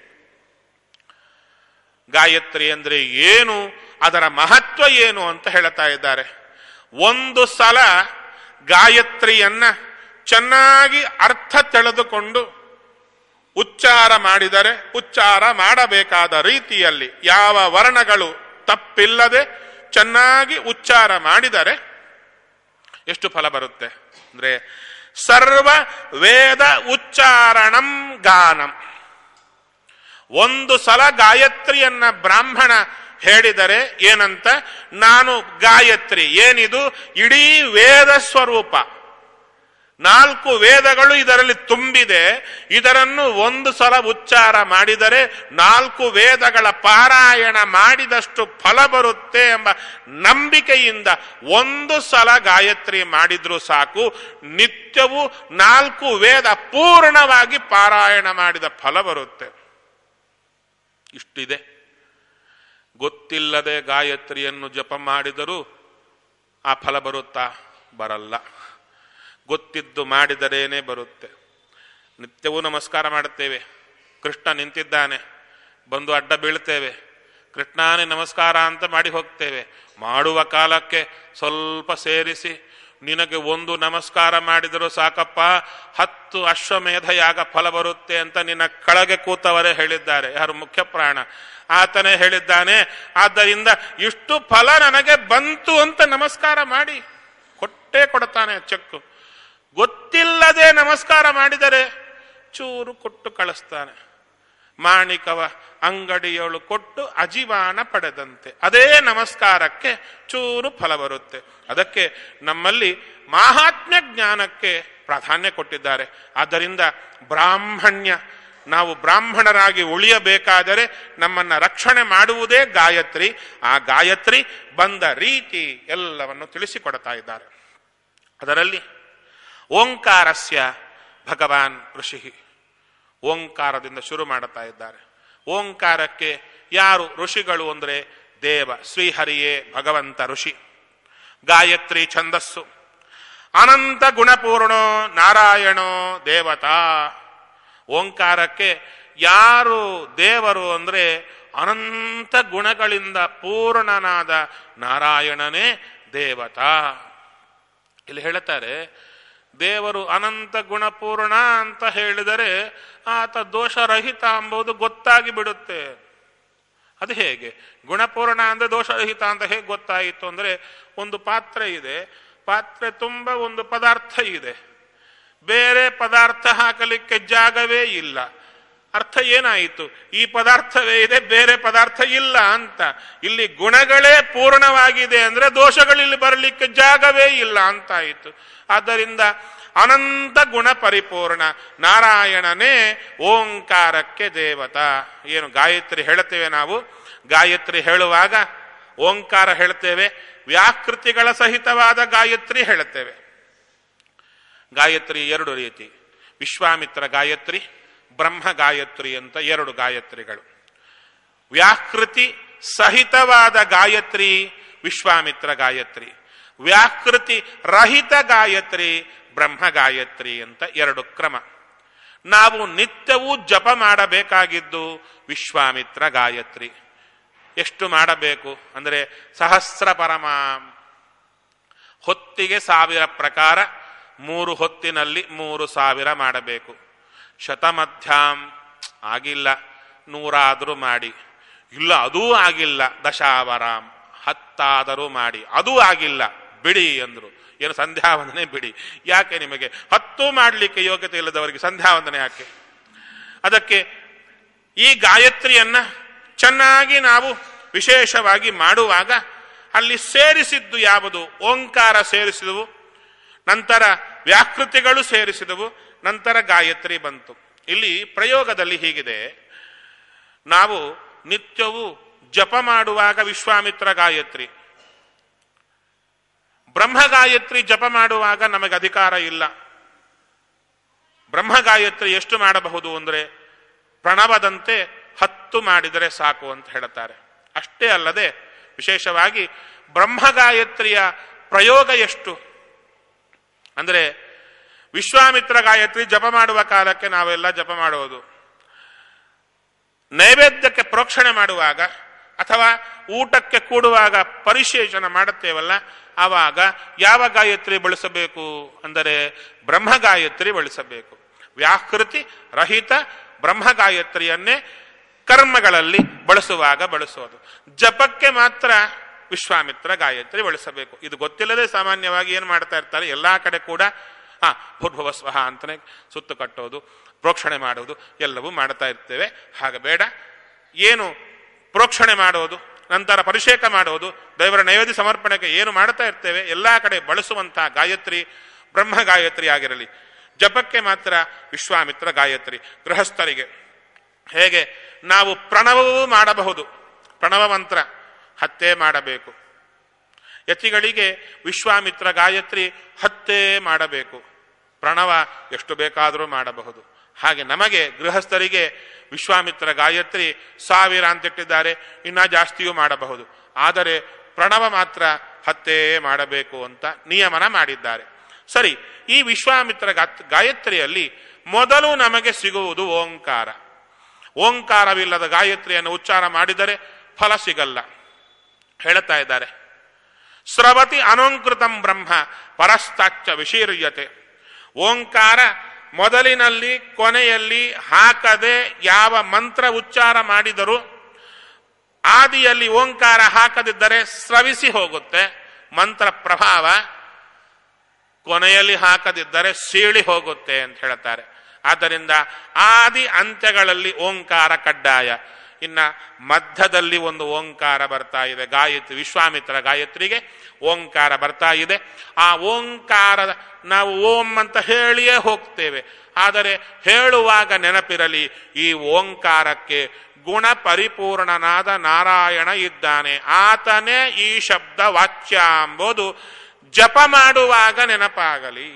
ಗಾಯತ್ರಿ ಅಂದ್ರೆ ಏನು, ಅದರ ಮಹತ್ವ ಏನು ಅಂತ ಹೇಳ್ತಾ ಇದ್ದಾರೆ. ಒಂದು ಸಲ ಗಾಯತ್ರಿಯನ್ನ ಚೆನ್ನಾಗಿ ಅರ್ಥ ತಿಳಿದುಕೊಂಡು ಉಚ್ಚಾರ ಮಾಡಿದರೆ, ಉಚ್ಚಾರ ಮಾಡಬೇಕಾದ ರೀತಿಯಲ್ಲಿ ಯಾವ ವರ್ಣಗಳು ತಪ್ಪಿಲ್ಲದೆ ಚೆನ್ನಾಗಿ ಉಚ್ಚಾರ ಮಾಡಿದರೆ ಎಷ್ಟು ಫಲ ಬರುತ್ತೆ ಅಂದ್ರೆ, ಸರ್ವ ವೇದ ಉಚ್ಚಾರಣಂ ಗಾನಂ. ಒಂದು ಸಲ ಗಾಯತ್ರಿಯನ್ನ ಬ್ರಾಹ್ಮಣ ಹೇಳಿದರೆ ಏನಂತ, ನಾನು ಗಾಯತ್ರಿ ಏನಿದು, ಇಡೀ ವೇದ ಸ್ವರೂಪ, 4 ವೇದಗಳು ಇದರಲ್ಲಿ ತುಂಬಿದೆ. ಇದನ್ನು ಒಂದು ಸಲ ಉಚ್ಚಾರ ಮಾಡಿದರೆ 4 ವೇದಗಳ ಪಾರಾಯಣ ಮಾಡಿದಷ್ಟು ಫಲ ಬರುತ್ತೆ ಎಂಬ ನಂಬಿಕೆಯಿಂದ ಒಂದು ಸಲ ಗಾಯತ್ರಿ ಮಾಡಿದ್ರೂ ಸಾಕು, ನಿತ್ಯವೂ 4 ವೇದ ಪೂರ್ಣವಾಗಿ ಪಾರಾಯಣ ಮಾಡಿದ ಫಲ ಬರುತ್ತೆ. ಇಷ್ಟಿದೆ. ಗೊತ್ತಿಲ್ಲದೆ ಗಾಯತ್ರಿಯನ್ನು ಜಪ ಮಾಡಿದರೂ ಆ ಫಲ ಬರುತ್ತಾ? ಬರಲ್ಲ. ಗೊತ್ತಿದ್ದು ಮಾಡಿದರೇನೆ ಬರುತ್ತೆ. ನಿತ್ಯವೂ ನಮಸ್ಕಾರ ಮಾಡುತ್ತೇವೆ, ಕೃಷ್ಣ ನಿಂತಿದ್ದಾನೆ, ಬಂದು ಅಡ್ಡ ಬೀಳ್ತೇವೆ, ಕೃಷ್ಣಾನೇ ನಮಸ್ಕಾರ ಅಂತ ಮಾಡಿ ಹೋಗ್ತೇವೆ. ಮಾಡುವ ಕಾಲಕ್ಕೆ ಸ್ವಲ್ಪ ಸೇರಿಸಿ, ನಿನಗೆ 1 ನಮಸ್ಕಾರ ಮಾಡಿದರೂ ಸಾಕಪ್ಪ 10 ಅಶ್ವಮೇಧ ಯಾಗ ಫಲ ಬರುತ್ತೆ ಅಂತ ನಿನ್ನ ಕೆಳಗೆ ಕೂತವರೇ ಹೇಳಿದ್ದಾರೆ. ಯಾರು? ಮುಖ್ಯ ಪ್ರಾಣ ಆತನೇ ಹೇಳಿದ್ದಾನೆ. ಆದ್ದರಿಂದ ಇಷ್ಟು ಫಲ ನನಗೆ ಬಂತು ಅಂತ ನಮಸ್ಕಾರ ಮಾಡಿ ಕೊಟ್ಟೇ ಕೊಡ್ತಾನೆ ಚೆಕ್ಕು. ಗೊತ್ತಿಲ್ಲದೆ ನಮಸ್ಕಾರ ಮಾಡಿದರೆ ಚೂರು ಕೊಟ್ಟು ಕಳಿಸ್ತಾನೆ. ಮಾಣಿಕವ ಅಂಗಡಿಯೊಳು ಕೊಟ್ಟು ಅಜಿವಾನ ಪಡೆದಂತೆ. ಅದೇ ನಮಸ್ಕಾರಕ್ಕೆ ಚೂರು ಫಲ ಬರುತ್ತೆ. ಅದಕ್ಕೆ ನಮ್ಮಲ್ಲಿ ಮಾಹಾತ್ಮ್ಯ ಜ್ಞಾನಕ್ಕೆ ಪ್ರಾಧಾನ್ಯ ಕೊಟ್ಟಿದ್ದಾರೆ. ಆದ್ದರಿಂದ ಬ್ರಾಹ್ಮಣ್ಯ, ನಾವು ಬ್ರಾಹ್ಮಣರಾಗಿ ಉಳಿಯಬೇಕಾದರೆ ನಮ್ಮನ್ನ ರಕ್ಷಣೆ ಮಾಡುವುದೇ ಗಾಯತ್ರಿ. ಆ ಗಾಯತ್ರಿ ಬಂದ ರೀತಿ ಎಲ್ಲವನ್ನು ತಿಳಿಸಿಕೊಡ್ತಾ ಇದ್ದಾರೆ. ಅದರಲ್ಲಿ ಓಂಕಾರಸ್ಯ ಭಗವಾನ್ ಋಷಿ, ಓಂಕಾರದಿಂದ ಶುರು ಮಾಡುತ್ತಾ ಇದ್ದಾರೆ. ಓಂಕಾರಕ್ಕೆ ಯಾರು ಋಷಿಗಳು ಅಂದರೆ ದೇವ ಶ್ರೀಹರಿಯೇ ಭಗವಂತ ಋಷಿ. ಗಾಯತ್ರಿ ಛಂದಸ್ಸು. ಅನಂತ ಗುಣಪೂರ್ಣೋ ನಾರಾಯಣೋ ದೇವತಾ. ಓಂಕಾರಕ್ಕೆ ಯಾರು ದೇವರು ಅಂದರೆ ಅನಂತ ಗುಣಗಳಿಂದ ಪೂರ್ಣನಾದ ನಾರಾಯಣನೇ ದೇವತಾ. ಇಲ್ಲಿ ಹೇಳುತ್ತಾರೆ, ದೇವರು ಅನಂತ ಗುಣಪೂರ್ಣ ಅಂತ ಹೇಳಿದರೆ ಆತ ದೋಷರಹಿತ ಎಂಬುದು ಗೊತ್ತಾಗಿ ಬಿಡುತ್ತೆ. ಅದು ಹೇಗೆ? ಗುಣಪೂರ್ಣ ಅಂದ್ರೆ ದೋಷರಹಿತ ಅಂತ ಹೇಗೆ ಗೊತ್ತಾಯಿತು ಅಂದರೆ, ಒಂದು ಪಾತ್ರೆ ಇದೆ, ಪಾತ್ರೆ ತುಂಬ ಒಂದು ಪದಾರ್ಥ ಇದೆ, ಬೇರೆ ಪದಾರ್ಥ ಹಾಕಲಿಕ್ಕೆ ಜಾಗವೇ ಇಲ್ಲ. ಅರ್ಥ ಏನಾಯಿತು? ಈ ಪದಾರ್ಥವೇ ಇದೆ, ಬೇರೆ ಪದಾರ್ಥ ಇಲ್ಲ ಅಂತ. ಇಲ್ಲಿ ಗುಣಗಳೇ ಪೂರ್ಣವಾಗಿದೆ ಅಂದ್ರೆ ದೋಷಗಳಿಲ್ಲಿ ಬರಲಿಕ್ಕೆ ಜಾಗವೇ ಇಲ್ಲ ಅಂತಾಯಿತು. ಆದ್ದರಿಂದ ಅನಂತ ಗುಣ ಪರಿಪೂರ್ಣ ನಾರಾಯಣನೇ ಓಂಕಾರಕ್ಕೆ ದೇವತಾ. ಏನು ಗಾಯತ್ರಿ ಹೇಳುತ್ತೇವೆ ನಾವು, ಗಾಯತ್ರಿ ಹೇಳುವಾಗ ಓಂಕಾರ ಹೇಳ್ತೇವೆ, ವ್ಯಾಕೃತಿಗಳ ಸಹಿತವಾದ ಗಾಯತ್ರಿ ಹೇಳುತ್ತೇವೆ. ಗಾಯತ್ರಿ 2 ರೀತಿ, ವಿಶ್ವಾಮಿತ್ರ ಗಾಯತ್ರಿ, ಬ್ರಹ್ಮ ಗಾಯತ್ರಿ ಅಂತ 2 ಗಾಯತ್ರಿಗಳು. ವ್ಯಾಕೃತಿ ಸಹಿತವಾದ ಗಾಯತ್ರಿ ವಿಶ್ವಾಮಿತ್ರ ಗಾಯತ್ರಿ, ವ್ಯಾಕೃತಿ ರಹಿತ ಗಾಯತ್ರಿ ಬ್ರಹ್ಮ ಗಾಯತ್ರಿ ಅಂತ 2 ಕ್ರಮ. ನಾವು ನಿತ್ಯವೂ ಜಪ ಮಾಡಬೇಕಾಗಿದ್ದು ವಿಶ್ವಾಮಿತ್ರ ಗಾಯತ್ರಿ. ಎಷ್ಟು ಮಾಡಬೇಕು ಅಂದರೆ, ಸಹಸ್ರ ಪರಮ, ಹೊತ್ತಿಗೆ 1000 ಪ್ರಕಾರ, 3 ಹೊತ್ತಿನಲ್ಲಿ 3000 ಮಾಡಬೇಕು. ಶತಮಧ್ಯಾಂ ಆಗಿಲ್ಲ, 100 ಆದರೂ ಮಾಡಿ. ಇಲ್ಲ ಅದೂ ಆಗಿಲ್ಲ, ದಶಾವರಾಂ 10 ಆದರೂ ಮಾಡಿ. ಅದೂ ಆಗಿಲ್ಲ, ಬಿಡಿ ಅಂದ್ರು. ಏನು ಸಂಧ್ಯಾವಂದನೆ ಬಿಡಿ. ಯಾಕೆ ನಿಮಗೆ 10 ಮಾಡಲಿಕ್ಕೆ ಯೋಗ್ಯತೆ ಇಲ್ಲದವರಿಗೆ ಸಂಧ್ಯಾವಂದನೆ ಯಾಕೆ? ಅದಕ್ಕೆ ಈ ಗಾಯತ್ರಿಯನ್ನ ಚೆನ್ನಾಗಿ ನಾವು ವಿಶೇಷವಾಗಿ ಮಾಡುವಾಗ ಅಲ್ಲಿ ಸೇರಿಸಿದ್ದು ಯಾವುದು? ಓಂಕಾರ ಸೇರಿಸಿದವು, ನಂತರ ವ್ಯಾಕೃತಿಗಳು ಸೇರಿಸಿದವು, ನಂತರ ಗಾಯತ್ರಿ ಬಂತು. ಇಲ್ಲಿ ಪ್ರಯೋಗದಲ್ಲಿ ಹೀಗಿದೆ, ನಾವು ನಿತ್ಯವೂ ಜಪ ಮಾಡುವಾಗ ವಿಶ್ವಾಮಿತ್ರ ಗಾಯತ್ರಿ, ಬ್ರಹ್ಮ ಗಾಯತ್ರಿ ಜಪ ಮಾಡುವಾಗ ನಮಗೆ ಅಧಿಕಾರ ಇಲ್ಲ. ಬ್ರಹ್ಮ ಗಾಯತ್ರಿ ಎಷ್ಟು ಮಾಡಬಹುದು ಅಂದರೆ ಪ್ರಣವದಂತೆ 10 ಮಾಡಿದರೆ ಸಾಕು ಅಂತ ಹೇಳುತ್ತಾರೆ. ಅಷ್ಟೇ ಅಲ್ಲದೆ ವಿಶೇಷವಾಗಿ ಬ್ರಹ್ಮ ಗಾಯತ್ರಿಯ ಪ್ರಯೋಗ ಎಷ್ಟು ಅಂದರೆ, ವಿಶ್ವಾಮಿತ್ರ ಗಾಯತ್ರಿ ಜಪ ಮಾಡುವ ಕಾಲಕ್ಕೆ ನಾವೆಲ್ಲ ಜಪ ಮಾಡುವುದು, ನೈವೇದ್ಯಕ್ಕೆ ಪ್ರೋಕ್ಷಣೆ ಮಾಡುವಾಗ ಅಥವಾ ಊಟಕ್ಕೆ ಕೂಡುವಾಗ ಪರಿಶೇಷಣ ಮಾಡುತ್ತೇವಲ್ಲ, ಆವಾಗ ಯಾವ ಗಾಯತ್ರಿ ಬಳಸಬೇಕು ಅಂದರೆ ಬ್ರಹ್ಮ ಗಾಯತ್ರಿ ಬಳಸಬೇಕು. ವ್ಯಾಕೃತಿ ರಹಿತ ಬ್ರಹ್ಮ ಗಾಯತ್ರಿಯನ್ನೇ ಕರ್ಮಗಳಲ್ಲಿ ಬಳಸುವಾಗ ಬಳಸೋದು. ಜಪಕ್ಕೆ ಮಾತ್ರ ವಿಶ್ವಾಮಿತ್ರ ಗಾಯತ್ರಿ ಬಳಸಬೇಕು. ಇದು ಗೊತ್ತಿಲ್ಲದೆ ಸಾಮಾನ್ಯವಾಗಿ ಏನು ಮಾಡ್ತಾ ಇರ್ತಾರೆ, ಎಲ್ಲಾ ಕಡೆ ಕೂಡ ಭೂರ್ಭುವ ಸ್ವಹ ಅಂತಾನೆ ಸುತ್ತು ಕಟ್ಟೋದು, ಪ್ರೋಕ್ಷಣೆ ಮಾಡುವುದು ಎಲ್ಲವೂ ಮಾಡ್ತಾ ಇರ್ತೇವೆ. ಹಾಗೆ ಬೇಡ. ಏನು ಪ್ರೋಕ್ಷಣೆ ಮಾಡೋದು, ನಂತರ ಪರಿಷೇಕ ಮಾಡೋದು, ದೇವರ ನೈವೇದ್ಯ ಸಮರ್ಪಣೆಗೆ ಏನು ಮಾಡ್ತಾ ಇರ್ತೇವೆ, ಎಲ್ಲಾ ಕಡೆ ಬಳಸುವಂತಹ ಗಾಯತ್ರಿ ಬ್ರಹ್ಮ ಗಾಯತ್ರಿ ಆಗಿರಲಿ. ಜಪಕ್ಕೆ ಮಾತ್ರ ವಿಶ್ವಾಮಿತ್ರ ಗಾಯತ್ರಿ. ಗೃಹಸ್ಥರಿಗೆ ಹೇಗೆ ನಾವು ಪ್ರಣವವೂ ಮಾಡಬಹುದು, ಪ್ರಣವ ಮಂತ್ರ 10 ಮಾಡಬೇಕು. ಯತಿಗಳಿಗೆ ವಿಶ್ವಾಮಿತ್ರ ಗಾಯತ್ರಿ 10 ಮಾಡಬೇಕು. ಪ್ರಣವ ಎಷ್ಟು ಬೇಕಾದರೂ ಮಾಡಬಹುದು. ಹಾಗೆ ನಮಗೆ ಗೃಹಸ್ಥರಿಗೆ ವಿಶ್ವಾಮಿತ್ರ ಗಾಯತ್ರಿ 1000 ಅಂತಿಟ್ಟಿದ್ದಾರೆ, ಇನ್ನ ಜಾಸ್ತಿಯೂ ಮಾಡಬಹುದು. ಆದರೆ ಪ್ರಣವ ಮಾತ್ರ 10 ಮಾಡಬೇಕು ಅಂತ ನಿಯಮನ ಮಾಡಿದ್ದಾರೆ. ಸರಿ, ಈ ವಿಶ್ವಾಮಿತ್ರ ಗಾಯತ್ರಿಯಲ್ಲಿ ಮೊದಲು ನಮಗೆ ಸಿಗುವುದು ಓಂಕಾರ. ಓಂಕಾರವಿಲ್ಲದ ಗಾಯತ್ರಿಯನ್ನು ಉಚ್ಚಾರ ಮಾಡಿದರೆ ಫಲ ಸಿಗಲ್ಲ. ಹೇಳ್ತಾ ಇದ್ದಾರೆ, ಸ್ರವತಿ ಅನೋಂಕೃತಂ ಬ್ರಹ್ಮ ಪರಸ್ತಾಚ್ಚ ವಿಶೀರ್ಯತೆ. ಓಂಕಾರ ಮೊದಲಿನಲ್ಲಿ ಕೊನೆಯಲ್ಲಿ ಹಾಕದೆ ಯಾವ ಮಂತ್ರ ಉಚ್ಚಾರ ಮಾಡಿದರೂ ಆದಿಯಲ್ಲಿ ಓಂಕಾರ ಹಾಕದಿದ್ದರೆ ಸ್ರವಿಸಿ ಹೋಗುತ್ತೆ ಮಂತ್ರ ಪ್ರಭಾವ, ಕೊನೆಯಲ್ಲಿ ಹಾಕದಿದ್ದರೆ ಸೀಳಿ ಹೋಗುತ್ತೆ ಅಂತ ಹೇಳ್ತಾರೆ. ಆದ್ದರಿಂದ ಆದಿ ಅಂತ್ಯಗಳಲ್ಲಿ ಓಂಕಾರ ಕಡ್ಡಾಯ. ಇನ್ನ ಮಧ್ಯದಲ್ಲಿ ಒಂದು ಓಂಕಾರ ಬರ್ತಾ ಇದೆ, ಗಾಯತ್ರಿ ವಿಶ್ವಾಮಿತ್ರ ಗಾಯತ್ರಿಗೆ ಓಂಕಾರ ಬರ್ತಾ ಇದೆ. ಆ ಓಂಕಾರ ನಾವು ಓಂ ಅಂತ ಹೇಳಿಯೇ ಹೋಗ್ತೇವೆ, ಆದರೆ ಹೇಳುವಾಗ ನೆನಪಿರಲಿ, ಈ ಓಂಕಾರಕ್ಕೆ ಗುಣ ಪರಿಪೂರ್ಣನಾದ ನಾರಾಯಣ ಇದ್ದಾನೆ, ಆತನೇ ಈ ಶಬ್ದ ವಾಚ್ಯ ಎಂಬುದು ಜಪ ಮಾಡುವಾಗ ನೆನಪಾಗಲಿ.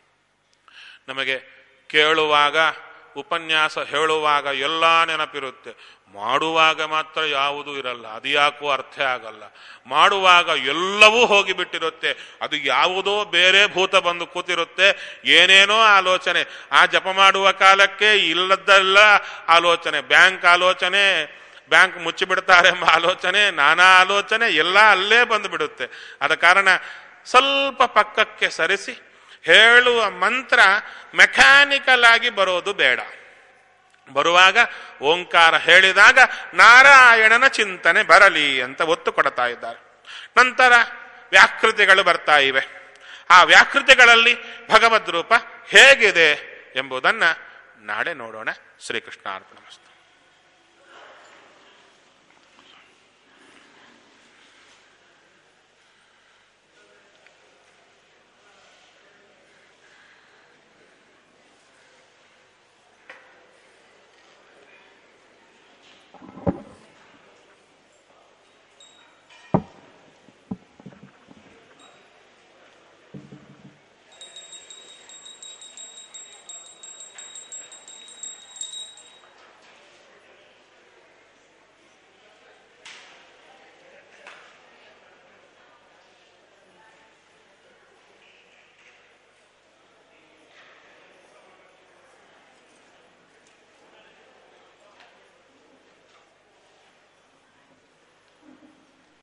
ನಮಗೆ ಕೇಳುವಾಗ ಉಪನ್ಯಾಸ ಹೇಳುವಾಗ ಎಲ್ಲ ನೆನಪಿರುತ್ತೆ, ಮಾಡುವಾಗ ಮಾತ್ರ ಯಾವುದೂ ಇರಲ್ಲ. ಅದು ಯಾಕೋ ಅರ್ಥ ಆಗಲ್ಲ. ಮಾಡುವಾಗ ಎಲ್ಲವೂ ಹೋಗಿಬಿಟ್ಟಿರುತ್ತೆ, ಅದು ಯಾವುದೋ ಬೇರೆ ಭೂತ ಬಂದು ಕೂತಿರುತ್ತೆ, ಏನೇನೋ ಆಲೋಚನೆ. ಆ ಜಪ ಮಾಡುವ ಕಾಲಕ್ಕೆ ಇಲ್ಲದಲ್ಲ ಆಲೋಚನೆ, ಬ್ಯಾಂಕ್ ಆಲೋಚನೆ, ಬ್ಯಾಂಕ್ ಮುಚ್ಚಿಬಿಡ್ತಾರೆ ಎಂಬ ಆಲೋಚನೆ, ನಾನಾ ಆಲೋಚನೆ ಎಲ್ಲ ಅಲ್ಲೇ ಬಂದು ಬಿಡುತ್ತೆ. ಆದ ಕಾರಣ ಸ್ವಲ್ಪ ಪಕ್ಕಕ್ಕೆ ಸರಿಸಿ ಹೇಳುವ ಮಂತ್ರ ಮೆಕ್ಯಾನಿಕಲ್ ಆಗಿ ಬರೋದು ಬೇಡ. ಬರುವಾಗ ಓಂಕಾರ ಹೇಳಿದಾಗ ನಾರಾಯಣನ ಚಿಂತನೆ ಬರಲಿ ಅಂತ ಒತ್ತು ಕೊಡ್ತಾ ಇದ್ದಾರೆ. ನಂತರ ವ್ಯಾಕೃತಿಗಳು ಬರ್ತಾ ಇವೆ. ಆ ವ್ಯಾಕೃತಿಗಳಲ್ಲಿ ಭಗವದ್ ರೂಪ ಹೇಗಿದೆ ಎಂಬುದನ್ನು ನಾಳೆ ನೋಡೋಣ. ಶ್ರೀಕೃಷ್ಣಾರ್ಪಣಮಸ್ತು.